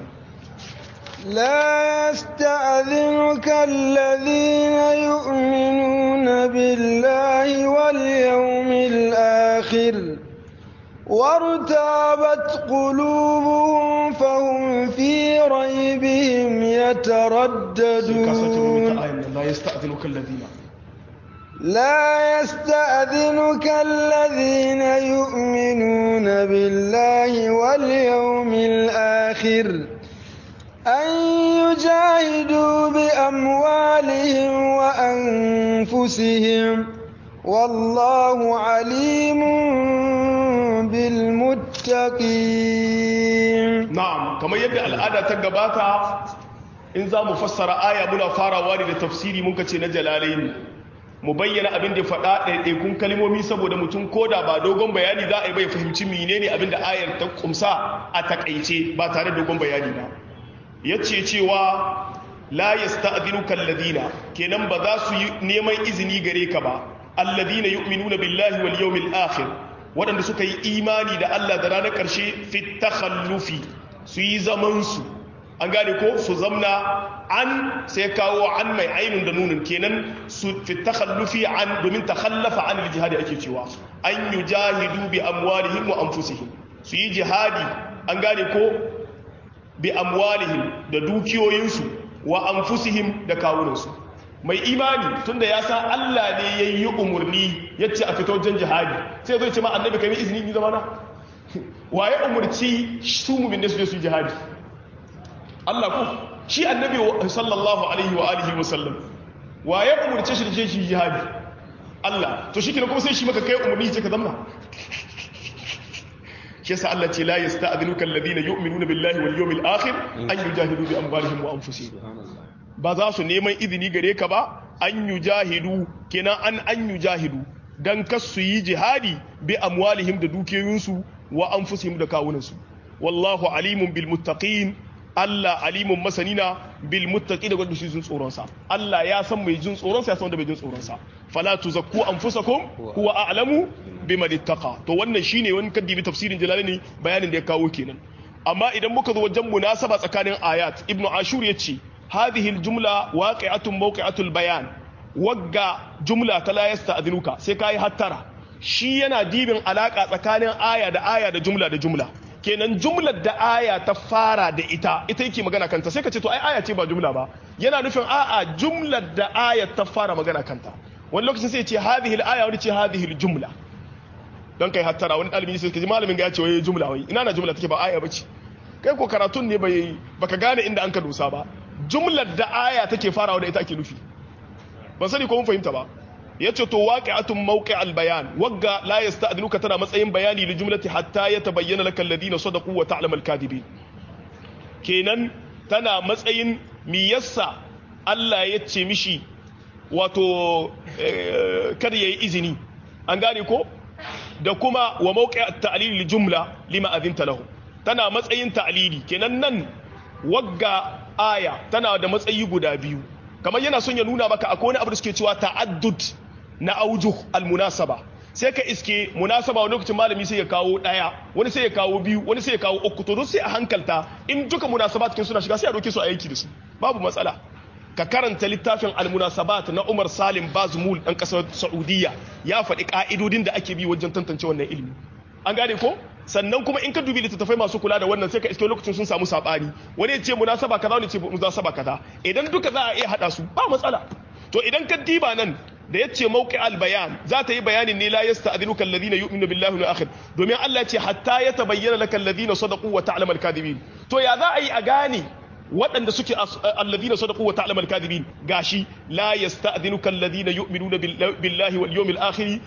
لا يستأذنك الذين يؤمنون بالله واليوم الآخر وارتابت قلوبهم فهم في ريبهم يترددون لا يستأذنك الذين يؤمنون بالله واليوم الآخر أن يجاهدوا بأموالهم وأنفسهم والله عليم بالمتقين.
نعم كما يبدأ الآية تقباتا إن ذا مفسر آية منا فارا وارد تفسيري منكتي نجلالين مبين abin da faɗa ɗaiɗaikun kalmomi saboda mutum ko da ba dogon bayani za a yi bai fahimci menene abin da ayar ta kumsa a takaice ba tare da dogon bayani ba yace cewa la yasta'dhinuka alladhina kenan ba za su yi neman izini gare ka ba alladhina yu'minuna billahi wal yawmil akhir waɗanda suka yi imani da Allah da ranar ƙarshe fit takhallufi su yi zaman su an gane ko su zamna an sai kawo an mai ainun da nunin kenan su fit takhallufi an domin takhallafa an jihadi ake cewa an yujahidu bi amwalihim wa anfusihim su yi jihadi an gane ko bi amwalihim da dukiyoyinsu wa anfusihim da kawunansu mai imani tunda ya san Allah ne yayi umurni yace a fito wajen jihadi sai zai ce ma annabi kai izini ni zamana waye umurci su mu'min ne su je su jihadi Allah ko shi annabi sallallahu alaihi wa alihi wa sallam waye umurce shi je shi jihadi Allah to shi kina kuma sai shi maka kai umurni ce ka zamna shi yasa Allah ce la yasta'dhinuka alladhina yu'minuna billahi wal yawmil akhir an yujahidu bi amwalihim wa anfusihim ba za su neman izini gare ka ba an yujahidu kenan an yujahidu dan kasu yi jihadi bi amwalihim da dukiyoyinsu wa anfusihim da kawunansu wallahu alimun bil muttaqin Allah alimun masanina bil muttaqin da wanda shi jin tsoron sa Allah ya san mai jin tsoron sa ya san wanda bai jin tsoron sa fala tuzakku anfusakum huwa a'lamu biman ittaqa to wannan shine wani kaddibi tafsirin jalalaini bayanin da ya kawo kenan amma idan muka zo wajen munasaba tsakanin ayat ibnu ashur yace hadhihi aljumla waqi'atun mawqi'atul bayan wagga jumla ta la yasta'dhinuka sai kai hattara shi yana dibin alaka tsakanin aya da jumla da jumla kenan jumlar da aya ta fara da ita yake magana kanta sai ka ce to ai aya ce ba jumla ba yana nufin a'a jumlar da aya ta fara magana kanta wani lokacin sai ya ce hadhihi al-aya wani ce hadhihi al-jumla don kai hattara wani ɗalibi sai ka ji malamin ga ya ce wai jumla wai ina na jumla take ba aya bace kai ko karatun ne baka gane inda an ka dosa ba jumlar da aya take farawa da ita ake nufi ban sani ko mun fahimta ba yace to waqi'atun mawqi'al bayan wagga la yasta'dinuka tana matsayin bayani li jumlati hatta yatabayyana laka alladhina sadaqu wa ta'lamu al-kadhibin kenan tana matsayin mi yassa Allah ya ce mishi wato kar yayi izini an gane ko da kuma wa mawqi'at ta'lil li jumla lima adhinta lahu tana matsayin ta'lili kenan nan wagga aya tana da matsayi guda biyu kamar yana son ya nuna maka akwai wani abu da suke cewa ta'addud na aujuh almunasaba sai ka iske munasaba wani lokacin malami sai ya kawo daya wani sai ya kawo biyu wani sai ya kawo uku to sai a hankalta in duka munasabat kin suna shiga sai a doke su a aiki da su babu matsala ka karanta littafin almunasabat na Umar Salim Bazmul dan kasar Saudiya ya faɗi ka'idodin da ake bi wajen tantance wannan ilimi an gane ko sannan kuma in ka dubi littattafai masu kula da wannan sai ka iske lokacin sun samu sabani wani ya ce munasaba kaza wani ya ce munasaba kaza idan duka za a iya hada su ba matsala to idan ka diba nan da yace mawqi al-bayan za ta yi bayanin ne la yasta'dhinuka alladhina yu'minu billahi wal akhir domin Allah ya ce hatta yatabayyana laka alladhina sadaqu wa ta'lamu al-kadhibin to ya za a yi a gane waɗanda suke alladhina sadaqu wa ta'lamu al-kadhibin gashi la yasta'dhinuka alladhina yu'minuna billahi wal yawmil akhir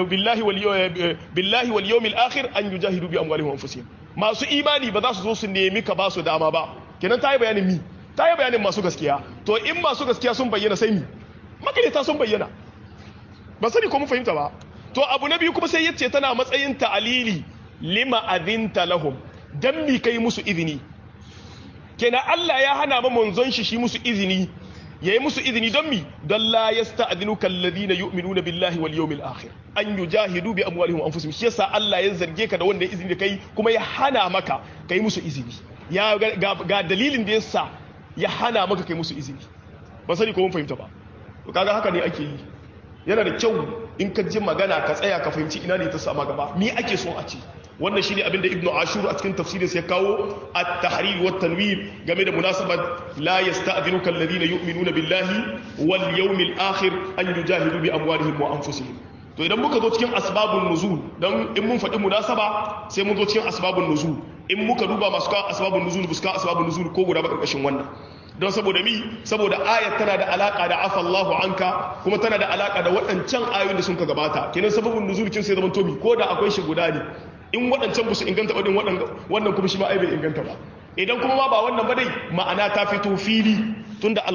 billahi wal yawmil akhir an yujahidu bi amwalihim wa anfusihim masu imani ba za su zo su nemi ka ba su dama ba kenan ta yi bayanin ta yi bayanin masu gaskiya to in masu gaskiya sun bayyana sai makarita sun bayyana ba sani ko mun fahimta ba to abu na biyu kuma sai yace tana matsayin ta'alili lima adhinta lahum dan mi kai musu izini kenan Allah ya hana ma manzon shi musu izini yayi musu izini don mi don la yasta'dhinuka alladhina yu'minuna billahi wal yawmil akhir an yujahidu bi amwalihim wa anfusihim shi yasa Allah ya zarge ka da wanda izini da kai kuma ya hana maka kai musu izini ya ga dalilin da yasa ya hana maka kai musu izini ba sani ko mun fahimta ba to kaga haka ne ake yi yana da kyau in ka ji magana ka tsaya ka fahimci ina ne ta sama gaba me ake so a ce wannan shine abinda ibnu ashur a cikin tafsirin sa ya kawo at-tahrir wa tanwir game da munasabat la yasta'dhinuka alladhina yu'minuna billahi wal yawmil akhir an yujahidu bi amwalihim wa anfusihim to idan muka zo cikin asbabun nuzul dan in mun faɗi munasaba sai mun zo cikin asbabun nuzul in muka duba masu ka asbabun nuzul buska asbabun nuzul ko guda ba karkashin wannan don saboda saboda ayat tana da alaka da afallahu anka kuma tana da alaka da waɗancan ayoyin da sun ka gabata kenan sababin nuzul kin sai zaman tobi ko da akwai shi guda ne in waɗancan ba su inganta ba din wannan kuma shi ma ai bai inganta ba idan kuma ma ba wannan ba dai ma'ana ta fito fili tunda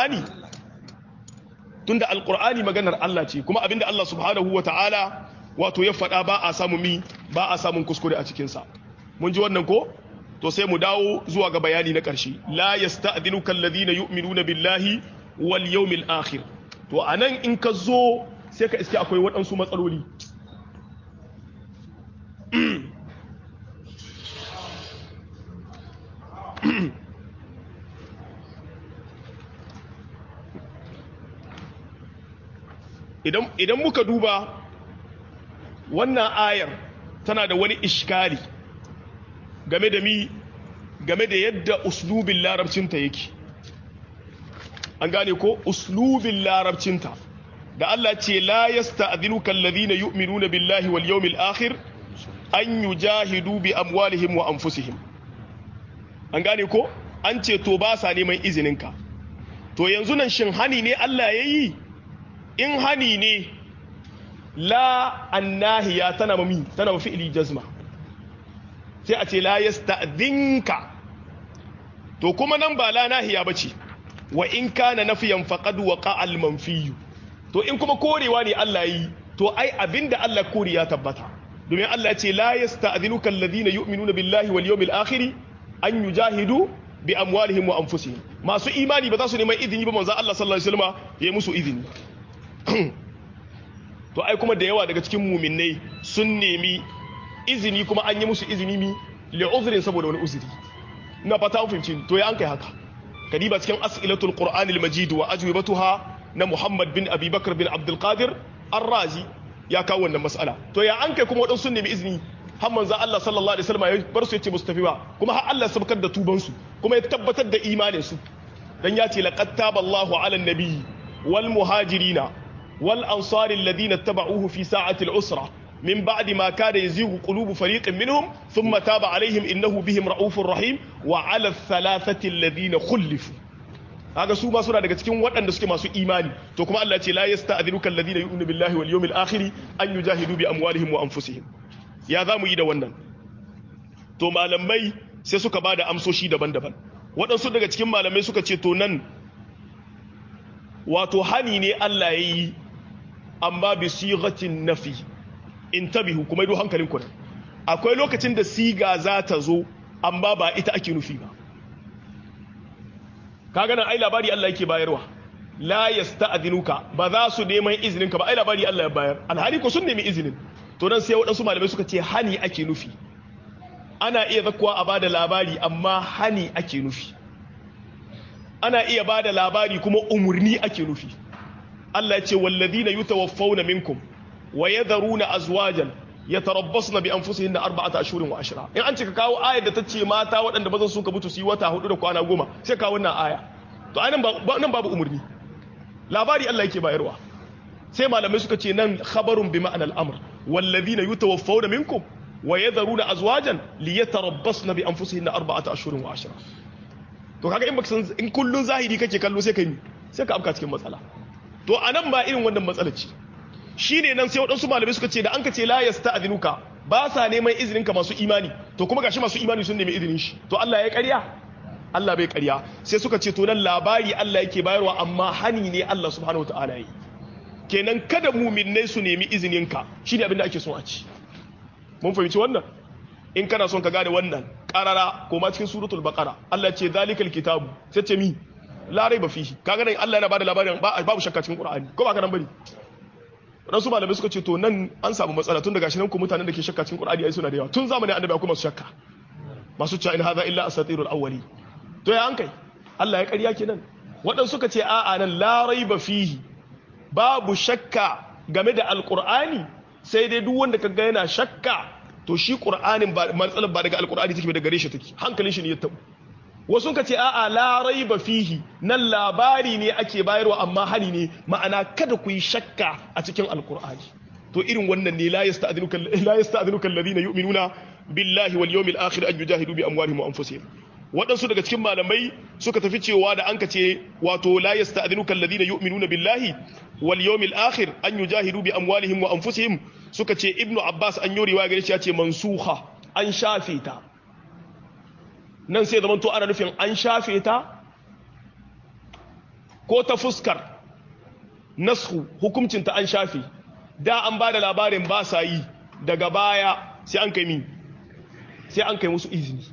alqur'ani maganar Allah ce kuma abinda Allah subhanahu wataala wato ya faɗa ba a samun kuskure a cikin sa mun ji wannan ko to sai mu dawo zuwa ga bayani na ƙarshe la yasta'dhinuka alladhina yu'minuna billahi wal yawmil akhir to anan in ka zo sai ka iske akwai waɗansu matsaloli idan muka duba wannan ayar tana da wani iskali game da yadda uslubin larabcinta yake an gane ko uslubin larabcinta da Allah ce la yasta'dhinuka alladhina yu'minuna billahi wal yawmil akhir an yujahidu bi amwalihim wa anfusihim an gane ko an ce to ba sa neman izininka to yanzu nan shin hani ne Allah yayi in hani ne la annahiya tana fi'li jazma sai a ce la yasta'dhinka to kuma nan ba la nahiya bace wa in kana nafiyan faqad waqa al manfi to in kuma korewa ne Allah yi to ai abinda Allah kore ya tabbata domin Allah ya ce la yasta'dhinuka alladhina yu'minuna billahi wal yawmil akhir an yujahidu bi amwalihim wa anfusihim masu imani ba za su neman izini ba manzo Allah sallallahu alaihi wasallam ya musu izini to ai kuma da yawa daga cikin mu'minnai sun nemi izini kuma an yi musu izini mi li'uzrin saboda wani uzuri ina fata an fahimci to ya an kai haka kadiba cikin as'ilatul qur'anil majid wa ajwibatuha na Muhammad bin Abi Bakr bin Abdul Qadir Ar-Razi ya kawo wannan mas'ala to ya an kai kuma wadansu sun nemi izini har manzo Allah sallallahu alaihi wasallam ya bar su yace musu tafi ba kuma har Allah ya sabkar da tuban su kuma ya tabbatar da imanin su dan ya ce laqad taballahu ala an-nabi wal muhajirina wal ansari alladhina ittaba'uhu fi sa'ati al-usra min ba'di ma kada yazighu qulubu fariqin minhum thumma taba alaihim innahu bihim ra'ufur rahim wa ala ath-thalathati alladhina khulifu kaga su ma suna daga cikin waɗanda suke masu imani to kuma Allah ya ce la yasta'dhinuka alladhina yu'minu billahi wal yawmil akhir an yujahidu bi amwalihim wa anfusihim ya zamu yi da wannan to malamai sai suka bada amsoshi daban-daban waɗansu daga cikin malamai suka ce to nan wato hani ne Allah yayi amma bi sighatin nafi intabihu kuma ido hankalin ku akwai lokacin da siga za ta zo amma ba ita ake nufi ba kaga nan ai labari Allah yake bayarwa la yasta'dhinuka ba za su neman izinin ka ba ai labari Allah ya bayar alhali ko sun nemi izinin to dan sai waɗansu malamai suka ce hani ake nufi ana iya zakkuwa a bada labari amma hani ake nufi ana iya bada labari kuma umurni ake nufi Allah ya ce walladhina yutawaffawna minkum wa yadharuna azwajan yatarabbasna bi anfusihinna arba'ata ashhurin wa ashra in an cika kawo ayar da tace mata waɗanda bazan su ka mutu su yi wata 4 da kwana 10 sai kawo wannan aya to anan nan babu umurni labari Allah yake bayarwa sai malamai suka ce nan khabarun bi ma'anal amr walladhina yutawaffawna minkum wa yadharuna azwajan liyatarabbasna bi anfusihinna arba'ata ashhurin wa ashra to kaga in baka san in kullun zahiri kake kallo sai ka afka cikin matsala to anan ba irin wannan matsalar ce shine nan sai wadansu malamai suka ce da an ka ce la yasta'dhinuka ba sa neman izinin ka masu imani to kuma gashi masu imani sun nemi izinin shi to Allah ya ƙarya Allah bai ƙarya sai suka ce to nan labari Allah yake bayarwa amma hani ne Allah subhanahu wataala yi kenan kada mu'minnai su nemi izinin ka shine abin da ake son a ci mun fahimci wannan in kana son ka gane wannan qarara ko ma cikin suratul baqara Allah ya ce zalikal kitabu sai ce mi la raiba fihi kaga nan Allah yana bada labarin babu shakka cikin Qur'ani ko ba ka nan bane wadansu malamai suka ce to nan an samu matsala tun daga shi nan ku mutanen da ke shakka cikin Qur'ani ai suna da yawa tun zamanin annabi akwai masu shakka masu cewa in hadha illa asatirul awwali to ya an kai Allah ya ƙarya kenan wadansu suka ce a'a nan la raiba fihi babu shakka game da alqur'ani sai dai duk wanda kaga yana shakka to shi Qur'anin ba matsalar ba daga alqur'ani take ba daga gare shi take hankalin shi ne ya tabu wasu ka ce a'a la raiba fihi nan labari ne ake bayarwa amma hani ne ma'ana kada ku yi shakka a cikin alqur'ani to irin wannan ne la yasta'dhinuka alladhina yu'minuna billahi wal yawmil akhir an yujahidu bi amwalihim wa anfusihim wadansu daga cikin malamai suka tafi cewa da an ka ce wato la yasta'dhinuka alladhina yu'minuna billahi wal yawmil akhir an yujahidu bi amwalihim wa anfusihim suka ce ibnu abbas an yi riwaya gare shi ya ce mansukha an shafe ta nan sai zaman to ana nufin an shafe ta ko ta fuskar nashu hukuncinta an shafe da an ba da labarin ba sa yi daga baya sai an kai musu izini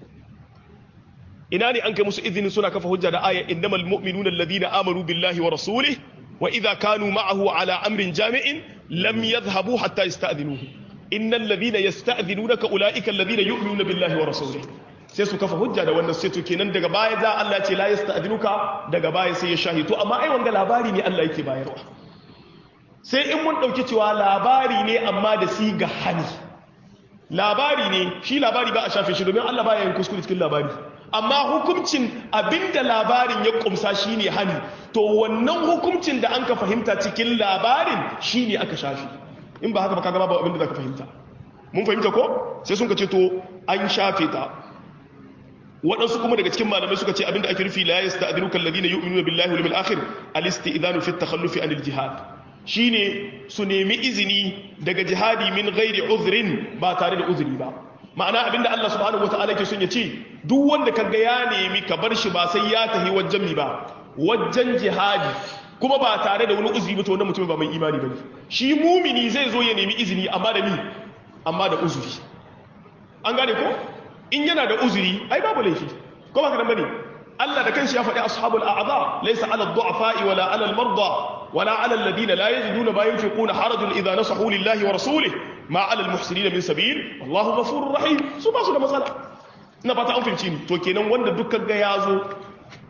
ina ne an kai musu izini suna kafa hujja da aya innamal mu'minuna alladhina amanu billahi wa rasulihi wa idha kanu ma'ahu ala amrin jami'in lam yadhhabu hatta yasta'dhinuhu innal ladhina yasta'dhinunaka ulaika alladhina yu'minuna billahi wa rasulihi sai su kafa hujja da wannan sai to kenan daga baya za Allah ce la yasta'dinuka daga baya sai ya shahi to amma ai wanga labari ne Allah yake bayarwa sai in mun dauki cewa labari ne amma da siga hani labari ne shi labari ba a shafe shi domin Allah baya yin kuskure cikin labari amma hukuncin abinda labarin ya kumsa shine hani to wannan hukuncin da an ka fahimta cikin labarin shine aka shafe in ba haka ba kaga babu abinda zaka fahimta mun fahimta ko sai sun ka ce to an shafe ta waɗansu kuma daga cikin malamai suka ce abinda ake rufi la yasta'dhinuka alladhina yu'minuna billahi wal yawmil akhir al-istidhanu fi at-takhallufi 'anil jihad shine su nemi izini daga jihadi min ghairi uzrin ba tare da uzuri ba ma'ana abinda Allah subhanahu wataala ke son ya ce duk wanda kaga ya nemi ka bar shi ba sai ya tahi wajen mi ba wajen jihadi kuma ba tare da wani uzuri ba to wannan mutum ba mai imani bane shi mumini zai zo ya nemi izini amma da uzuri an gane ko in yana da uzuri ai babu laifi ko ba ka bane Allah da kanshi ya faɗi ashabul a'dha laysa 'ala ad-du'afa'i wala 'ala al-marda wala 'ala alladhina la yajiduna ma yunfiquna harajun idha nasahu lillahi wa rasulihi ma 'ala al-muhsinin min sabil wallahu ghafurur rahim su ba su da matsala ina fata an fahimci ni to kenan wanda dukkan ga yazo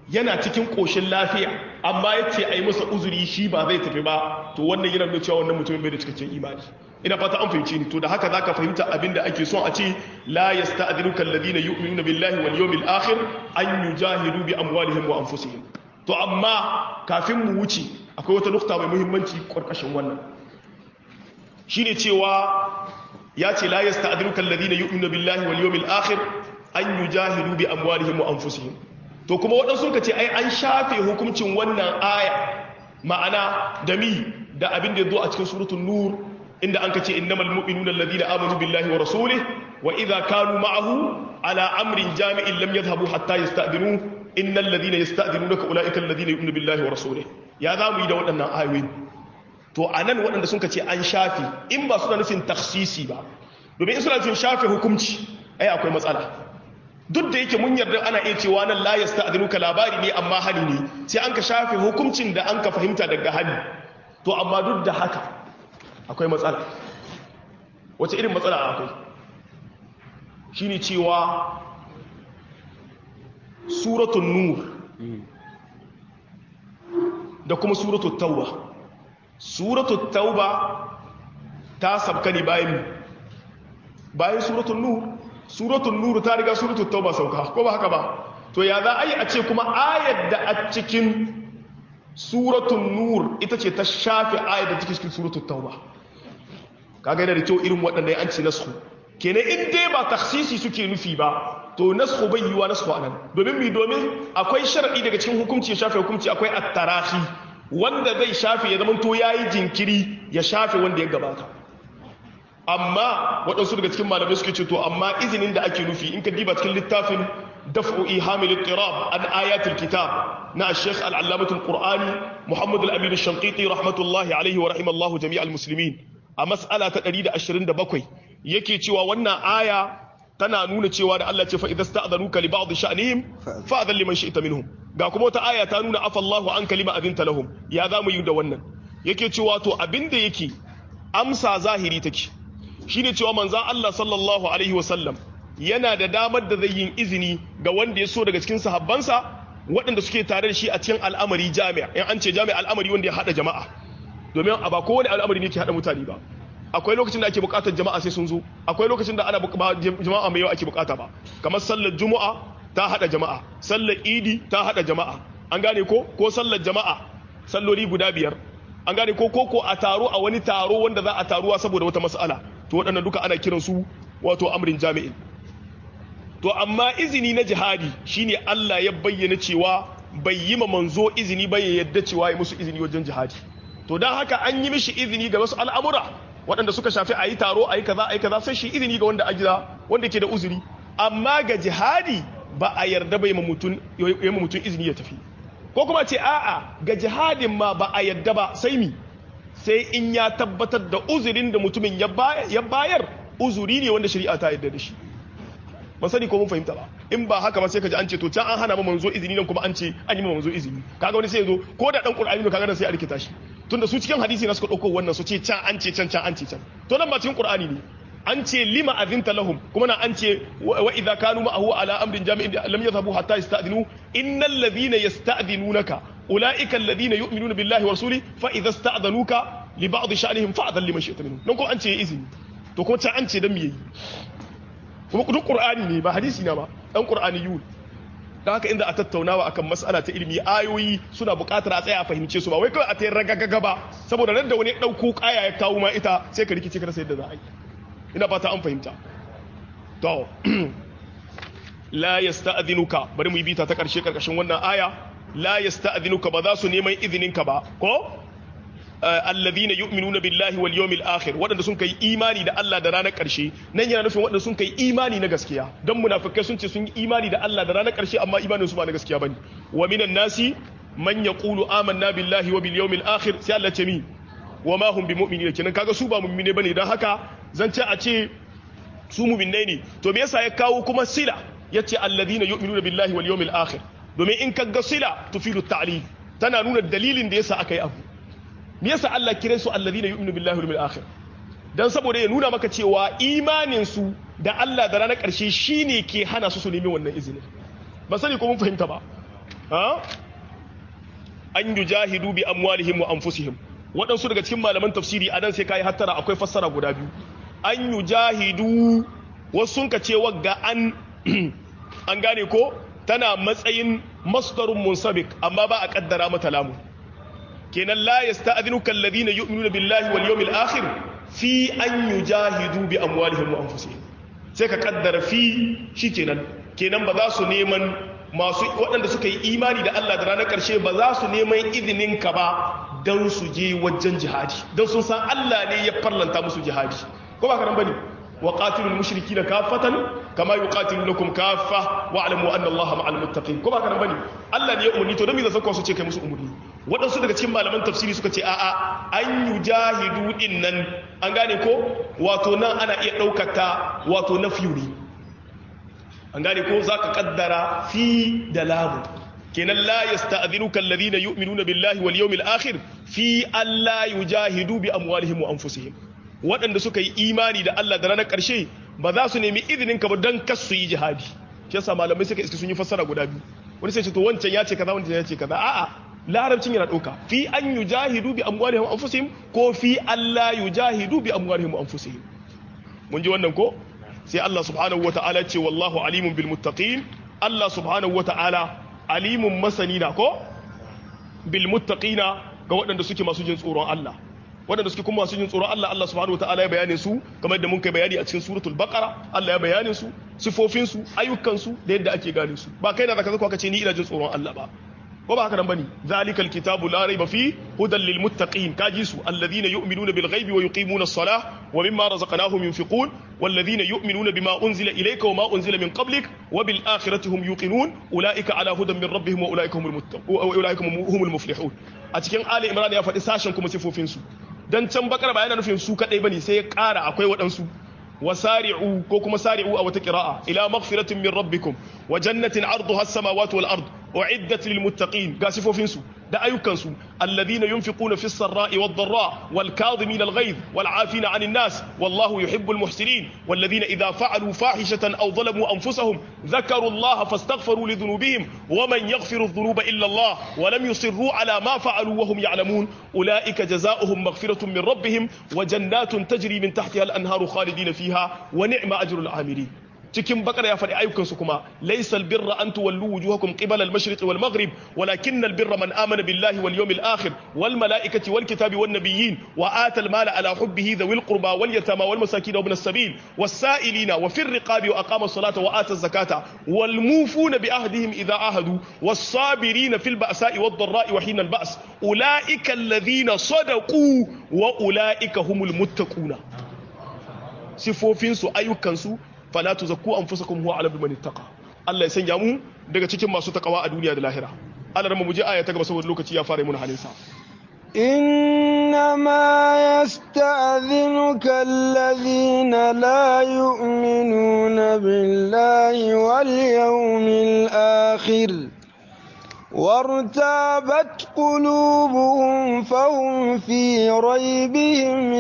yana cikin koshin lafiya amma yace ai masa uzuri shi ba zai tafi ba to wannan yana nuna cewa wannan mutumin bai da cikakken imani ina fata an fahimce ni to da haka zaka fahimta abinda ake son a ce la yasta'dhinuka alladhina yu'minuna billahi wal yawmil akhir an yujahidu bi amwalihim wa anfusihim to amma kafin mu wuce akwai wata nukta mai muhimmanci karkashin wannan shine cewa ya ce la yasta'dhinuka alladhina yu'minuna billahi wal yawmil akhir an yujahidu bi amwalihim wa anfusihim to kuma wadansu suka ce ai an shafe hukuncin wannan aya ma'ana da da abin da yazo a cikin suratul nur inda an kace innamal mu'minuna alladhina amanu billahi wa rasulihi wa idha kanu ma'ahu ala amrin jami'in lam yadhhabu hatta yasta'dinu innal ladhina yasta'dinunaka ulaika alladhina yu'minuna billahi wa rasulihi ya zamu yi da waɗannan ayoyi to anan waɗanda sun kace an shafi in ba suna nufin takhsisi ba domin in suna nufin shafe hukunci ai akwai matsala duk da yake mun yarda ana iya cewa nan la yasta'dinuka labari ne amma hani ne sai an ka shafe hukuncin da an ka fahimta daga hani to amma duk da haka akwai matsala wace irin matsala akwai shine cewa suratul nur da kuma suratul tauba suratul tauba ta sabka ne bayan suratul nur ta riga suratul tauba sauka ko ba haka ba to ya za a yi a ce kuma ayar da a cikin suratul nur ita ce ta shafe ayar da cikin suratul tauba kaga yana da kyau irin waɗanda an ce nasku kenan in dai ba takhsisi suke nufi ba to nasku bai yiwa nasku anan domin akwai sharadi daga cikin hukunci ya shafe hukunci akwai at-tarahi wanda zai shafe ya zama to yayi jinkiri ya shafe wanda ya gabata amma waɗansu daga cikin malamai suke ce to amma izinin da ake nufi in ka diba cikin littafin daf'u ihamil ittirab an ayatul kitab na Sheikh al-Allamatul Qur'ani Muhammad al-Amin al-Shanqiti rahmatullahi alayhi wa rahimallahu jami'al muslimin a mas'ala ta 127 yake cewa wannan aya tana nuna cewa da Allah ce fa idza sta'dhanuka li ba'd sha'nihim fa'dhan liman shi'ta minhum ga kuma wata aya ta nuna afallahu an kalima adinta lahum ya zamu yi da wannan yake cewa to abinda yake amsa zahiri take shine cewa manzon Allah sallallahu alaihi wasallam yana da damar da zai yin izini ga wanda ya so daga cikin sahabbansa waɗanda suke tare da shi a cikin al'amari jami'a in an ce jami'a al'amari wanda ya hada jama'a domin a ba kowane al'amari ne ke hada mutane ba akwai lokacin da ake bukatar jama'a sai sun zo akwai lokacin da ana jama'a mai yawa ake bukata ba kamar sallar juma'a ta hada jama'a sallar idi ta hada jama'a an gane ko sallar jama'a salloli guda biyar an gane ko a taro a wani taro wanda za a taruwa saboda wata mas'ala to waɗannan duka ana kiran su wato amrin jami'in to amma izini na jihadi shine Allah ya bayyana cewa bai yi ma manzo izini ba ya yadda cewa ya musu izini wajen jihadi to dan haka an yi mishi izini ga wasu al'amura waɗanda suka shafi a yi taro a yi kaza sai shi izini ga wanda ajira wanda ke da uzuri amma ga jihadi ba a yarda bai ma mutum izini ya tafi ko kuma ce a'a ga jihadin ma ba a yarda ba sai in ya tabbatar da uzurin da mutumin ya bayar uzuri ne wanda shari'a ta yarda da shi ban sani ko mun fahimta ba in ba haka ba sai ka ji an ce to can an hana ma manzo izini nan kuma an ce an yi ma manzo izini kaga wani sai ya zo ko da dan qur'ani ne kaga nan sai a rikita shi tunda su cikin hadisi na suka dauko wannan su ce can an ce can an ce can to nan ba cikin qur'ani ne an ce lima azinta lahum kuma nan an ce wa idza kanu ma'ahu ala amrin jami'in lam yadhhabu hatta yasta'dinu innal ladhina yasta'dinunaka ulaika alladhina yu'minuna billahi wa rasulihi fa idza sta'danuka li ba'd sha'nihim fa'dhan liman shi'ta minhum nan ko an ce izini to kuma can an ce dan me yi kuma duk qur'ani ne ba hadisi na ba dan qur'aniyun dan haka inda a tattaunawa akan mas'ala ta ilimi ayoyi suna buƙatar a tsaya a fahimce su ba wai kawai a tayar ragagaga ba saboda nan da wani dauko kaya ya kawo ma ita sai ka rikice ka rasa yadda za a yi ina fata an fahimta to la yasta'dhinuka bari mu yi bita ta karshe karkashin wannan aya la yasta'dhinuka ba za su neman izinin ka ba ko alladhina yu'minuna billahi wal yawmil akhir wadanda sun kai imani da Allah da ranar karshe nan yana nufin wadanda sun kai imani na gaskiya dan munafikai sun ce sun yi imani da Allah da ranar karshe amma imanin su ba na gaskiya bane wa minan nasi man yaqulu amanna billahi wa bil yawmil akhir sai Allah ce mi wa ma hum bimu'minin kenan kaga su ba mu'mine bane dan haka zan ce a ce su mu'minai ne to me yasa ya kawo kuma sila yace alladhina yu'minuna billahi wal yawmil akhir domin in kaga sila tufidu ta'lil tana nuna dalilin da yasa akai abu me yasa Allah kire su alladhina yu'minu billahi wal yawmil akhir dan saboda ya nuna maka cewa imanin su da Allah da ranar karshe shine ke hana su nemi wannan izini ba sani ko mun fahimta ba ha an yujahidu bi amwalihim wa anfusihim waɗansu daga cikin malaman tafsiri anan sai kai hattara akwai fassara guda biyu an yujahidu wasu sun kace wagga an an gane ko tana matsayin masdarun munsabik amma ba a kaddara mata lamu kenan la yasta'dhinuka alladhina yu'minuna billahi wal yawmil akhir fi an yujahidu bi amwalihim wa anfusihim sai ka kaddara fi shikenan kenan ba za su neman masu waɗanda suka yi imani da Allah da ranar ƙarshe ba za su neman izinin ka ba don su je wajen jihadi don sun san Allah ne ya farlanta musu jihadi ko ba karan bane wa qatilul mushrikeena kaffatan kama yuqatilunakum kaffa wa'lamu anna Allaha ma'al muttaqin ko ba karan bane Allah ne ya umarni to don me zan su ce kai musu umarni waɗansu daga cikin malaman tafsiri suka ce a'a an yujahidu din nan an gane ko wato nan ana iya ɗaukar ta wato nafiyu ne an gane ko za ka kaddara fi da lamu kenan la yasta'dhinuka alladhina yu'minuna billahi wal yawmil akhir fi alla yujahidu bi amwalihim wa anfusihim waɗanda suka yi imani da Allah da ranar ƙarshe ba za su nemi izinin ka ba dan kas su yi jihadi shi yasa malamai suka iske sun yi fassara guda biyu wani sai ce to wancan ya ce kaza wancan ya ce kaza a'a larabcin yana ɗauka fi an yujahidu bi amwalihim wa anfusihim ko fi alla yujahidu bi amwalihim wa anfusihim mun ji wannan ko sai Allah subhanahu wata'ala ce wallahu alimun bil muttaqin Allah subhanahu wata'ala alimun masanina ko bil muttaqina ga waɗanda suke masu jin tsoron Allah waɗanda suke kuma masu jin tsoron Allah Allah subhanahu wata'ala ya bayane su kamar yadda mun kai bayani a cikin suratul baqara Allah ya bayane su sifofin su ayyukan su da yadda ake gane su ba kai na zaka zaka ce ni ina jin tsoron Allah ba ko ba haka nan bane zalikal kitabu la rayba fi hudan lil muttaqin kaji su alladhina yu'minuna bil ghaibi wa yuqimuna as-salah wa mimma razaqnahum yunfiqun walladhina yu'minuna bima unzila ilayka wa ma unzila min qablik wa bil akhirati hum yuqinun ulaika ala hudan min rabbihim wa ulaika humul muflihun a cikin ali imran ya faɗi sashen kuma sifofin su dan can bakara ba yana nufin su kadai bane sai ya ƙara akwai waɗansu wasari'u ko kuma sari'u a wata qira'a ila maghfiratin min rabbikum wa jannatin 'arduha as-samawati wal ard u'iddat lil muttaqin ga sifofin su da ayyukan su alladhina yunfiquna fis sarra'i wad dharra wal kadhimina al ghayz wal 'afina 'anil nas wallahu yuhibbul muhsinin walladhina idha fa'alu fahishatan aw zalamu anfusahum dhakaru allaha fastaghfiru li dhunubihim wa man yaghfiru adh-dhunuba illa Allah wa lam yusirru 'ala ma fa'alu wa hum ya'lamun ulaika jazaohum maghfiratun min rabbihim wa jannatun tajri min tahtiha al anharu khalidina fiha wa ni'ma ajrul 'amilin cikin bakara ya faɗi ayyukansu kuma laysal birra an tuwallu wujuhakum qibala al-mashriq wal maghrib walakinna al-birra man amana billahi wal yawmil akhir wal malaikati wal kitabi wan nabiyyin wa ata al-mala ala hubbihi dhawil qurba wal yatama wal masakin wa ibn as-sabil was sa'ilina wa fir riqabi wa aqama as-salata wa ata az-zakata wal mufuna bi ahdihim idha ahadu was sabirina fil ba'sa'i wad dharra'i wa hina al-ba's ulaika alladhina sadaqu wa ulaika humul muttaquna sifofinsu ayyukansu fala tuzakku anfusakum huwa a'lamu biman ittaqa Allah ya sanya mu daga cikin masu takawa a duniya da lahira Allah mu je aya ta gaba saboda lokaci ya fara mun halin sa
إنما يستأذنك الذين لا يؤمنون بالله واليوم الآخر وارتابت قلوبهم فهم في ريبهم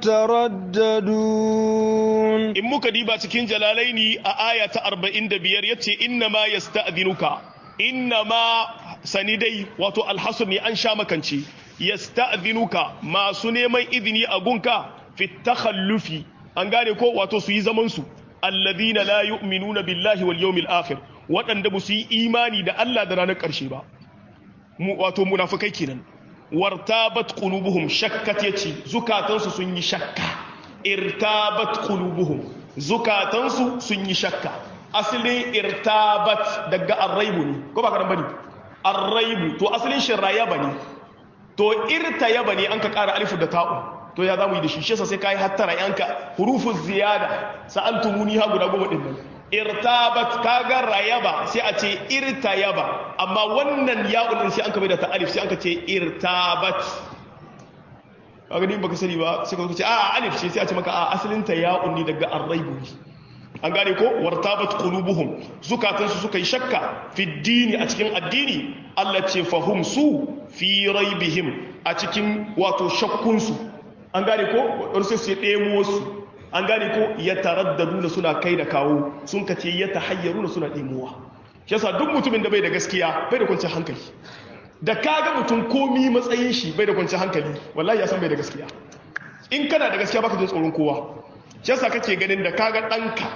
يترددون
in muka diba cikin jalalaini a aya ta 45 yace innama yasta'dhinuka innama sanidai wato alhasr ne an sha makance yasta'dhinuka masu neman izini a gunka fi takhallufi an gane ko wato su yi zaman su alladhina la yu'minuna billahi wal yawmil akhir waɗanda ba su yi imani da Allah da ranar ƙarshe ba wato munafikai kenan wartabat qulubuhum shakkat yace zukatansu sun yi shakka irtabat qulubuhum zukatansu sun yi shakka asalin irtabat daga arraibu ne ko ba karan bane arraibu to asalin shi rayaba ne to irtayaba ne an ka ƙara alifu da ta'u to ya zamu yi da shi shi sai kai hattara yanka hurufuz ziyada sa'antumuni ha guda goma din nan irtabat kaga rayaba sai a ce irtayaba amma wannan ya'un din sai an kabe da ta alif sai an ka ce irtabat kaga din baka sani ba sai ka ce a alif ce sai a ce maka a asalin ta ya'un ne daga arraibu an gane ko wartabat qulubuhum zukatansu suka yi shakka fi dini a cikin addini Allah ce fahum su fi raibihim a cikin wato shakkunsu an gane ko wadansu sai ɗemo su an gane ko ya taraddadu da suna kai da kawo sun kace ya tahayyaru da suna ɗemowa yasa duk mutumin da bai da gaskiya bai da kwanciyar hankali da kaga mutum komi matsayin shi bai da kwanciyar hankali wallahi ya san bai da gaskiya in kana da gaskiya baka jin tsoron kowa yasa kake ganin da kaga danka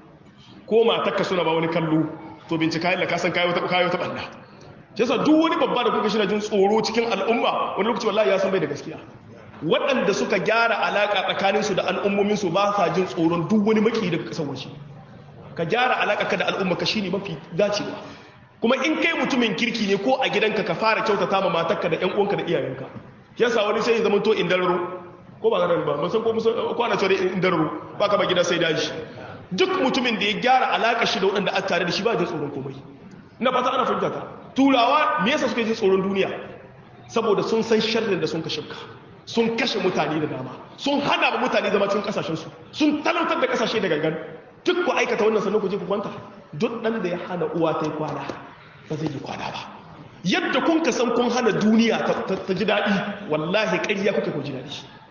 ko matarka suna ba wani kallo to bincika yalla ka san kayo ta banda yasa duk wani babba da kuka shi na jin tsoro cikin al'umma wani lokaci wallahi ya san bai da gaskiya waɗanda suka gyara alaƙa tsakaninsu da al'ummominsu ba sa jin tsoron duk wani maki daga ƙasar waje ka gyara alaƙa ka da al'umma ka shine mafi dacewa kuma in kai mutumin kirki ne ko a gidanka ka fara kyautata ma matarka da ƴan uwanka da iyayenka yasa wani sai ya zama to indararo ko ba garan ba mun san ko ana cewa indararo ba ka ba gida sai daji duk mutumin da ya gyara alaƙa shi da waɗanda aka tare da shi ba jin tsoron komai ina fata ana fahimta ta turawa me yasa suke jin tsoron duniya saboda sun san sharrin da sun ka shirka sun kashe mutane da dama sun hana ba mutane zama cikin kasashensu sun talautar da kasashe da gangan duk ku aikata wannan sannan ku je ku kwanta duk dan da ya hana uwa ta yi kwana ba zai yi kwana ba yadda kun ka san kun hana duniya ta ji daɗi wallahi ƙarya kuka ku ji daɗi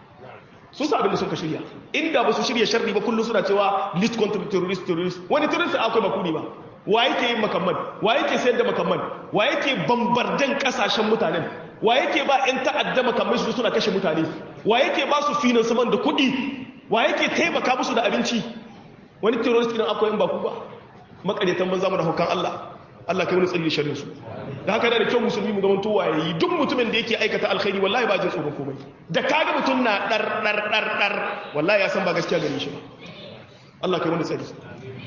sun sa abin da sun ka shirya inda ba su shirya sharri ba kullum suna cewa list contre terrorist wani terrorist akwai makuni ba wa yake yin makamman wa yake sayar da makamman wa yake bambardan kasashen mutanen wa yake ba 'yan ta'adda makamai su suna kashe mutane wa yake ba su finansaman da kuɗi wa yake taimaka musu da abinci wani terrorist idan akwai in ba ku ba makaryatan banza mu da hukan Allah kai wani tsari sharrin su da haka da kyau musulmi mu gaban towa yayi duk mutumin da yake aikata alkhairi wallahi ba jin tsoron komai da kaga mutum na dar wallahi ya san ba gaskiya gare shi ba Allah kai wani tsari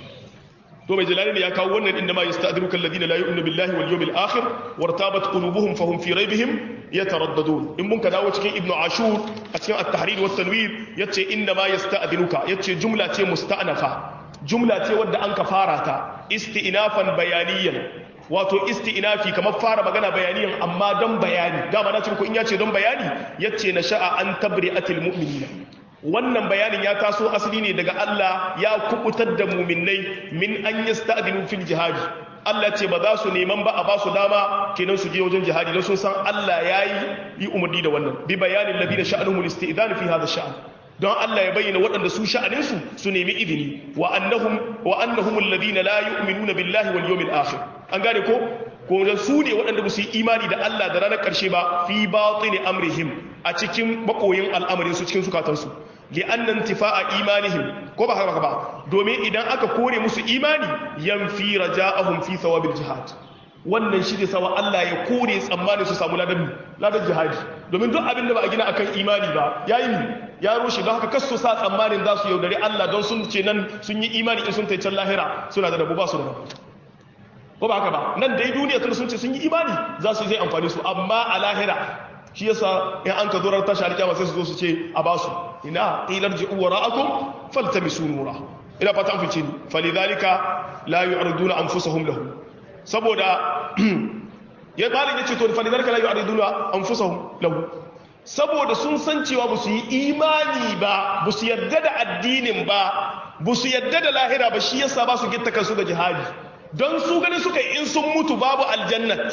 to mai jalali ne ya kawo wannan inda ma yasta'diruka alladhina la yu'minu billahi wal yawmil akhir wartabat qulubuhum fahum fi raybihim yataraddadun in mun ka dawo cikin ibnu ashur a cikin at-tahrir wat tanwir yace inda ma yasta'diruka yace jumla ce musta'nafa jumla ce wadda an ka fara ta isti'nafan bayaniyan wato isti'nafi kamar fara magana bayaniyan amma don bayani dama na ce ko in yace don bayani yace na sha'a an tabri'atil mu'minina wannan bayanin ya taso asali ne daga Allah ya kubutar da muminai min an yasta'dinu fil jihadi Allah ce ba za su neman ba a ba su dama kenan su je wajen jihadi don sun san Allah yayi umarni da wannan bi bayanin ladina sha'anuhum al-istidhan fi hadha ash-sha'n don Allah ya bayyana waɗanda su sha'anin su nemi idini wa annahum alladhina la yu'minuna billahi wal yawmil akhir an gane ko su ne waɗanda ba su yi imani da Allah da ranar ƙarshe ba fi batini amrihim a cikin makoyin al'amarin su cikin sukatansu li annan tifa'a imanihim ko ba haka ba domin idan aka kore musu imani yanfi raja'ahum fi thawabil jihad wannan shi ne sawa Allah ya kore tsammanin su samu ladan jihadi domin duk abin da ba a gina akan imani ba yayi ni ya rushe don haka kasu sa tsammanin za su yaudari Allah don sun ce nan sun yi imani in sun tai can lahira suna da rabu ba su da rabu ko ba haka ba nan dai duniya tun sun ce sun yi imani za su zai amfani su amma a lahira shi yasa in an ka zorar tashi alƙiyama sai su zo su ce a ba su ina ilar ji'u wara'akum faltamisu nura ina fata an fice ni falidhalika la yu'riduna anfusahum lahu saboda ya malin yace to falidhalika la yu'riduna anfusahum lahu saboda sun san cewa ba su yi imani ba ba su yarda da addinin ba ba su yarda da lahira ba shi yasa ba su gitta kansu da jihadi don su gani suka in sun mutu babu aljannat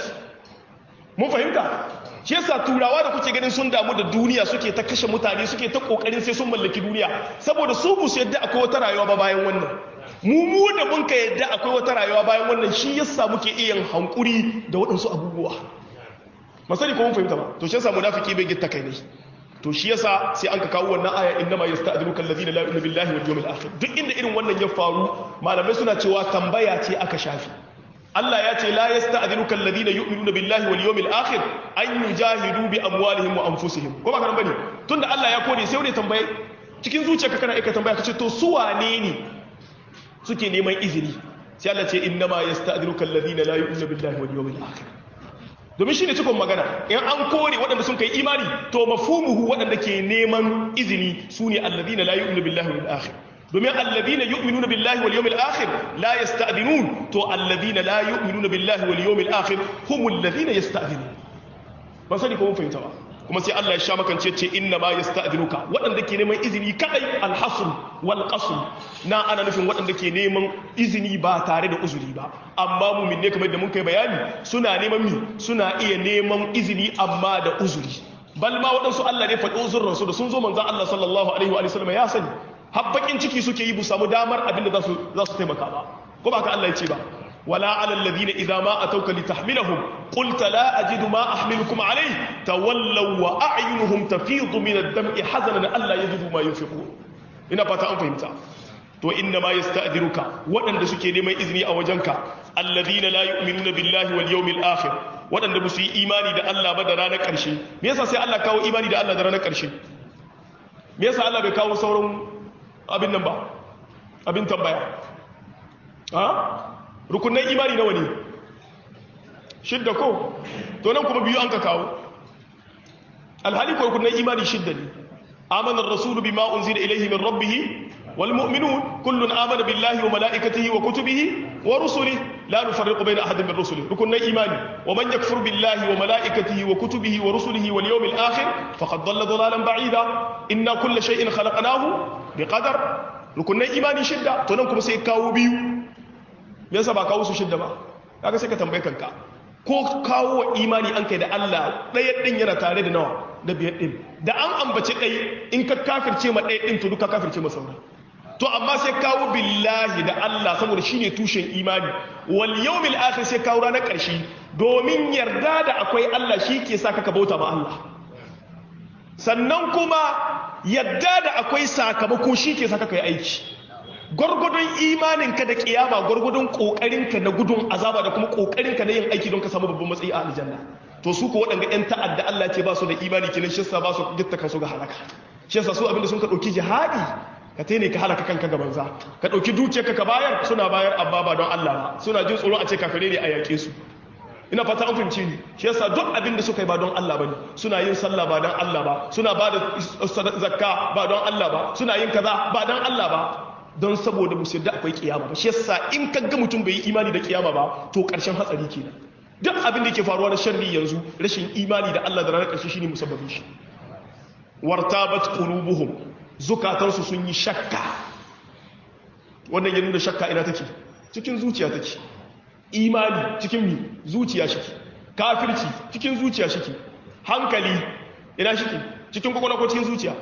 mun fahimta shi yasa turawa da kuke ganin sun damu da duniya suke ta kashe mutane suke ta kokarin sai sun mallaki duniya saboda su bu su yadda akwai wata rayuwa ba bayan wannan mu da mun ka yadda akwai wata rayuwa bayan wannan shi yasa muke iya hankuri da waɗansu abubuwa masani ko mun fahimta ba to shi yasa munafiki bai gitta kai ne to shi yasa sai an ka kawo wannan aya innama yasta'dinuka alladhina la yu'minu billahi wal yawmil akhir duk inda irin wannan ya faru malamai suna cewa tambaya ce aka shafi Allah ya ce la yasta'dinuka alladhina yu'minuna billahi wal yawmil akhir an yujahidu bi amwalihim wa anfusihim ko ba kana bane tunda Allah ya kore sai wani tambaye cikin zuciyarka kana aika tambaya kace to su wane ne suke neman izini sai Allah ce innama yasta'dinuka alladhina la yu'minuna billahi wal yawmil akhir domin shi ne cikon magana in an kore waɗanda sun kai imani to mafhumuhu waɗanda ke neman izini su ne alladhina la yu'minu billahi wal akhir domin alladhina yu'minuna billahi wal yawmil akhir la yasta'dinun to alladhina la yu'minuna billahi wal yawmil akhir humul ladhina yasta'dinun ban sani ko mun fahimta ba kuma sai Allah ya sha makance ce inna ma yasta'dinuka waɗanda ke neman izini kadai al-hasr wal qasr na ana nufin waɗanda ke neman izini ba tare da uzuri ba amma mu'min ne kamar da mun kai bayani suna neman suna iya neman izini amma da uzuri bal ma waɗansu Allah ne faɗi uzurin su da sun zo manzon Allah sallallahu alaihi wa sallam ya sani habbakin ciki suke yi bu samu damar abinda za su taimaka ba ko ba ka Allah ya ce ba ولا على الذين إذا ما أتوك لتحملهم قلت لا أجد ما أحملكم عليه تولوا وأعينهم تفيض من الدمع حزنا ألا يجدوا ما ينفقون إن فتا أن فهمت وإنما يستأذنك وأن سكي لما إذني أوجنك الذين لا يؤمنون بالله واليوم الآخر وأن بسي إيماني دا الله بدرانا كرشي ميسا سي الله كاو إيماني دا الله درانا كرشي ميسا الله بكاو سورون أبن نمبا أبن تنبايا rukunan imani nawa ne shidda ko to nan kuma biyu an ka kawo alhali ko rukunan imani shidda ne amana ar-rasulu bima unzila ilayhi min rabbih wal mu'minun kullun amana billahi wa malaikatihi wa kutubihi wa rusulihi la nufarriqu bayna ahadin min rusulihi rukunan imani wa man yakfur billahi wa malaikatihi wa kutubihi wa rusulihi wal yawmil akhir faqad dhalla dhalalan ba'ida inna kulla shay'in khalaqnahu biqadar rukunan imani shidda to nan kuma sai kawo biyu me yasa ba kawo su shidda ba kaga sai ka tambaye kanka ko kawo wa imani an kai da Allah ɗaya din yana tare da nawa da biyar din da an ambace ɗaya in ka kafirce ma ɗaya din to duka kafirce ma sauran to amma sai kawo billahi da Allah saboda shine tushen imani wal yawmil akhir sai kawo ranar ƙarshe domin yarda da akwai Allah shi ke sa ka bauta ma Allah sannan kuma yarda da akwai sakamako shi ke sa ka yi aiki gwargwadon imaninka da kiyama gwargwadon kokarinka na gudun azaba da kuma kokarinka na yin aiki don ka samu babban matsayi a aljanna to su ko waɗanda ƴan ta'adda Allah ce ba su da imani kinan shi yasa ba su gitta kansu ga halaka shi yasa su abinda sun ka dauki jihadi ka taine ka halaka kanka ga banza ka dauki dukiyarka ka bayar suna bayar abba ba don Allah ba suna jin tsoro a ce kafire ne a yake su ina fata an fahimci ni shi yasa duk abin da suka yi ba don Allah bane suna yin sallah ba don Allah ba suna ba da zakka ba don Allah ba suna yin kaza ba don Allah ba don saboda musu yadda akwai kiyama ba shi yasa in ka ga mutum bai yi imani da kiyama ba to karshen hatsari kenan duk abin da yake faruwa na sharri yanzu rashin imani da Allah da ranar karshe shine musabbabin shi wartabat qulubuhum zukatansu sun yi shakka wannan ya nuna shakka ina take cikin zuciya take imani cikin mi zuciya shi kafirci cikin zuciya shi hankali ina shi cikin kwakwalwa ko cikin zuciya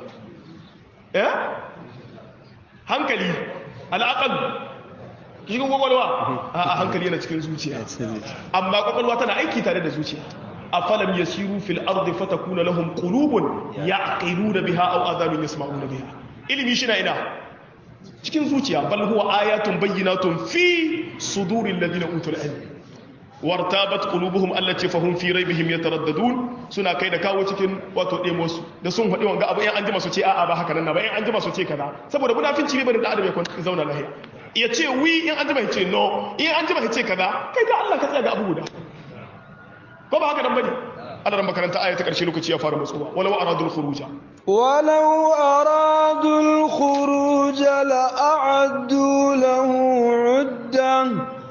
hankali al'aqal cikin kwakwalwa a hankali yana cikin zuciya amma kwakwalwa tana aiki tare da zuciya afalam yasiru fil ardi fatakuna lahum qulubun ya'qiluna biha aw adhanun yasma'una biha ilimi shi na ina cikin zuciya bal huwa ayatun bayyinatun fi suduril ladina utul ilm wartabat qulubuhum allati fahum fi raybihim yataraddadun suna kai da kawo cikin wato demo su da sun hadi wanga abu in an jima su ce a'a ba haka nan ba in an jima su ce kaza saboda munafinci ne bane da adam ya zauna lahiya ya ce wi in an jima ya ce no in an jima ya ce kaza kai da Allah ka tsaya ga abu guda ko ba haka nan bane Allah ran makaranta aya ta karshe lokaci ya fara matsuwa walau aradul khuruja
ولو أرادوا الخروج لأعدوا له عدة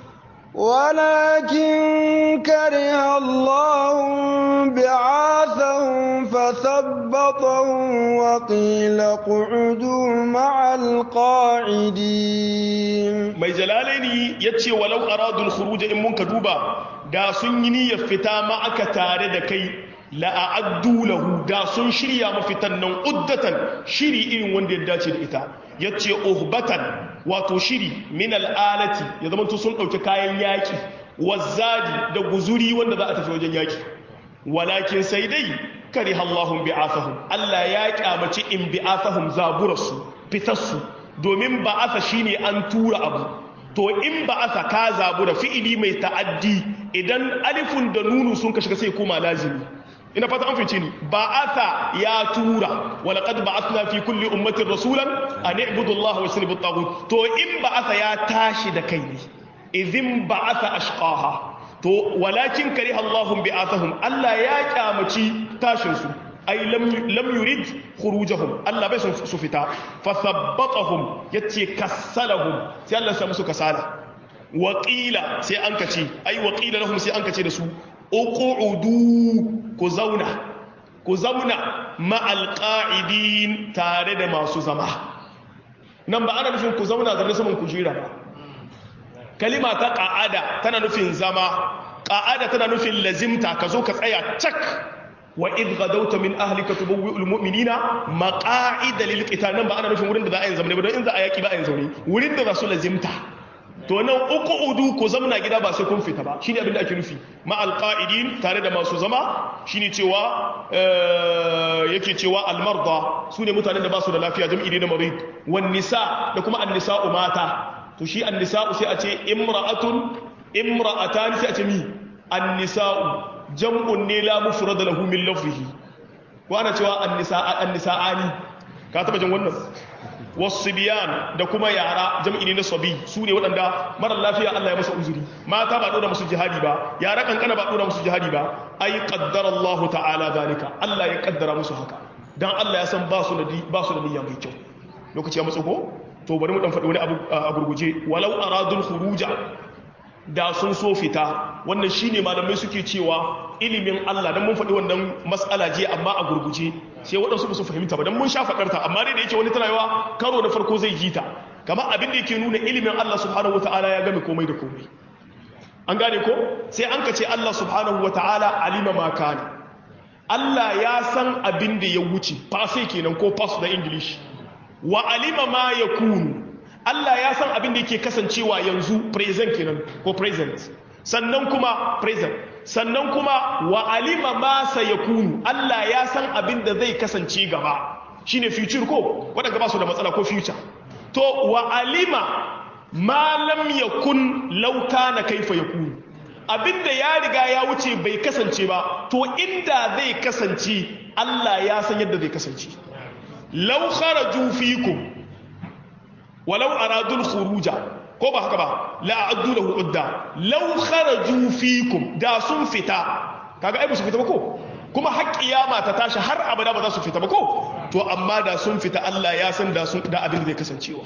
ولكن كره الله بعاثهم فثبطهم وقيل اقعدوا مع القاعدين
mai jalalaini yace walau aradul khuruj in mun ka duba da sun yi niyyar fita ma aka tare da kai la'addu lahu da sun shirya mafitan nan uddatan shiri irin wanda ya dace da ita yace uhbatan wato shiri min al'alati ya zama to sun dauki kayan yaki wazzadi da guzuri wanda za a tafi wajen yaki walakin sai dai kariha Allahu bi'athahum Allah ya kyamaci in bi'athahum zaburasu fitarsu domin ba'atha shine an tura abu to in ba'atha ka zabura fi'ili mai ta'addi idan alifun da nunu sun ka shiga sai koma lazimi ina fata an fice ni ba'atha ya tura wa laqad ba'athna fi kulli ummatin rasulan an i'budu Allah wa yajtanibu at-taghut to in ba'atha ya tashi da kai ne idhin ba'atha ashqaha to walakin kariha Allah bi'athahum Allah ya kyamaci tashin su ay lam yurid khurujahum Allah bai son su fita fa thabbatahum yace kassalahum sai Allah ya musu kasala wa qila sai an kace ay wa qila lahum sai an kace da su uqudu ku zauna ma'al qa'idin tare da masu zama nan ba ana nufin ku zauna da saman kujera ba kalima ta qa'ada tana nufin zama qa'ada tana nufin lazimta ka zo ka tsaya cak wa id gadawta min ahlika tubawwi'ul mu'minina maqa'ida lil qital nan ba ana nufin wurin da za a yi zamne ba don in za a yaki ba a yi zaune wurin da za su lazimta to nan uqudu ku zamna gida ba sai kun fita ba shine abin da ake nufi ma alqa'idin tare da masu zama shine cewa yake cewa almarda sune mutanen da ba su da lafiya jam'i ne na marid wan nisa da kuma annisa'u mata to shi annisa'u sai a ce imra'atan sai a ce mi annisa'u jam'un ne la mufrad lahu min lafzihi ko ana cewa annisa'ani ka taba jin wannan wasibiyan da kuma yara jam'i ne na sabi su ne waɗanda marar lafiya Allah ya masa uzuri mata ba dora musu jihadi ba yara kankana ba dora musu jihadi ba ai qaddara Allah ta'ala zalika Allah ya kaddara musu haka dan Allah ya san ba su da niyya mai kyau lokaci ya matso ko to bari mu dan faɗi wani abu a gurguje walau aradul khuruja da sun so fita wannan shine malamai suke cewa ilimin Allah dan mun faɗi wannan mas'ala je amma a gurguje sai waɗansu ba su fahimta ba dan mun sha faɗarta amma dai da yake wani tanawa karo na farko zai ji ta kamar abin da yake nuna ilimin Allah subhanahu wataala ya game komai da komai an gane ko sai an kace Allah subhanahu wataala alima ma kana Allah ya san abin da ya wuce passé kenan ko past da English wa alima ma yakunu Allah ya san abin da yake kasancewa yanzu present kenan ko present sannan kuma present sannan kuma wa alima ma sayakunu Allah ya san abin da zai kasance gaba shine future ko wadanda ba su da matsala ko future to wa alima ma lam yakun law kana kaifa yakunu abinda ya riga ya wuce bai kasance ba to inda zai kasance Allah ya san yadda zai kasance law kharaju fikum walau aradul khuruja ko ba haka ba la a'addu lahu udda law kharaju fikum da sun fita kaga ai ba su fita ba ko kuma har kiyama ta tashi har abada ba za su fita ba ko to amma da sun fita Allah ya san da sun da abin da zai kasancewa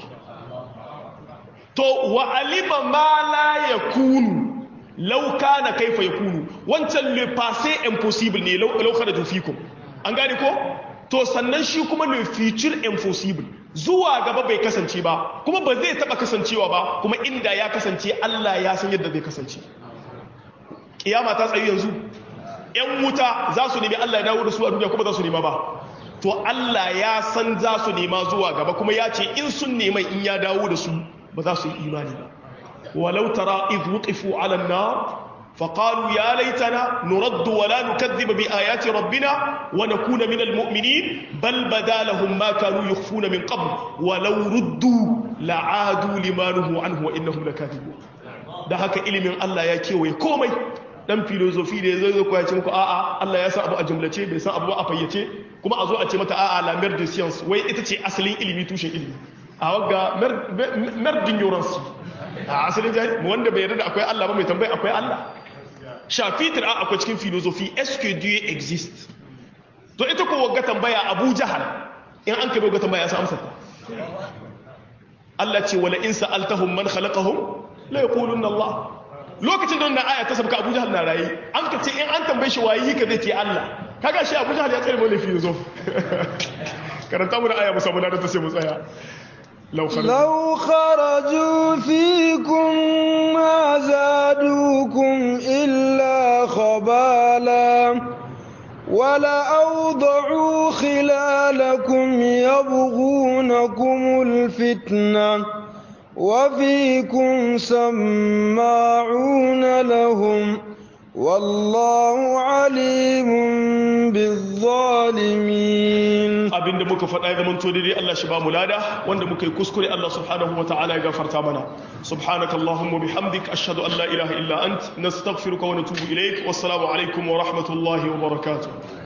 to wa alima ma la yakunu law kana kaifa yakunu wancan le passé impossible ne law kharaju fikum an gane ko to sannan shi kuma le future impossible zuwa gaba bai kasance ba kuma ba zai taba kasancewa ba kuma inda ya kasance Allah ya san yadda zai kasance kiyama ta tsayi yanzu ƴan wuta za su nemi Allah ya dawo da su a duniya kuma za su nema ba to Allah ya san za su nema zuwa gaba kuma ya ce in sun nema in ya dawo da su ba za su yi imani ba walau tara idh wuqifu 'ala an-nar فقالوا يا ليتنا نرد ولا نكذب بآيات ربنا ونكون من المؤمنين بل بدا لهم ما كانوا يخفون من قبل ولو ردوا لعادوا لما نهوا عنه وإنهم لكاذبون da haka ilimin Allah ya kewaye komai dan filosofi da zai zo koya ce muku a'a Allah ya san abu a jumlace bai san abu a fayyace kuma a zo a ce mata a'a la mère de science wai ita ce asalin ilimi tushen ilimi a wagga mère d'ignorance a asalin jahil wanda bai yarda da akwai Allah ba mai tambaya akwai Allah chapitre a akwai cikin philosophy est-ce que Dieu existe to ita ko wagga tambaya Abu Jahal in an kai wagga tambaya ya san amsar ta Allah ce wala in sa'altahum man khalaqahum la yaquluna Allah lokacin da wannan aya ta sabka Abu Jahal na rayi an ka ce in an tambaye shi waye ka zai ce Allah kaga shi Abu Jahal ya tsare mu philosophy karanta mu da aya mu samu da ta sai mu tsaya لو
خرجوا فيكم ما زادوكم إلا خبالا ولأوضعوا خلالكم يبغونكم الفتنة وفيكم سماعون لهم والله عليم بالظالمين
abinda muka faɗa ya zamanto daidai Allah shi ba mu lada wanda muka yi kuskure Allah subhanahu ta'ala ya gafarta mana subhanakallahumma bihamdik ashhadu an la ilaha illa ant nastaghfiruka wa natubu ilaik wassalamu alaikum wa rahmatullahi wa barakatuh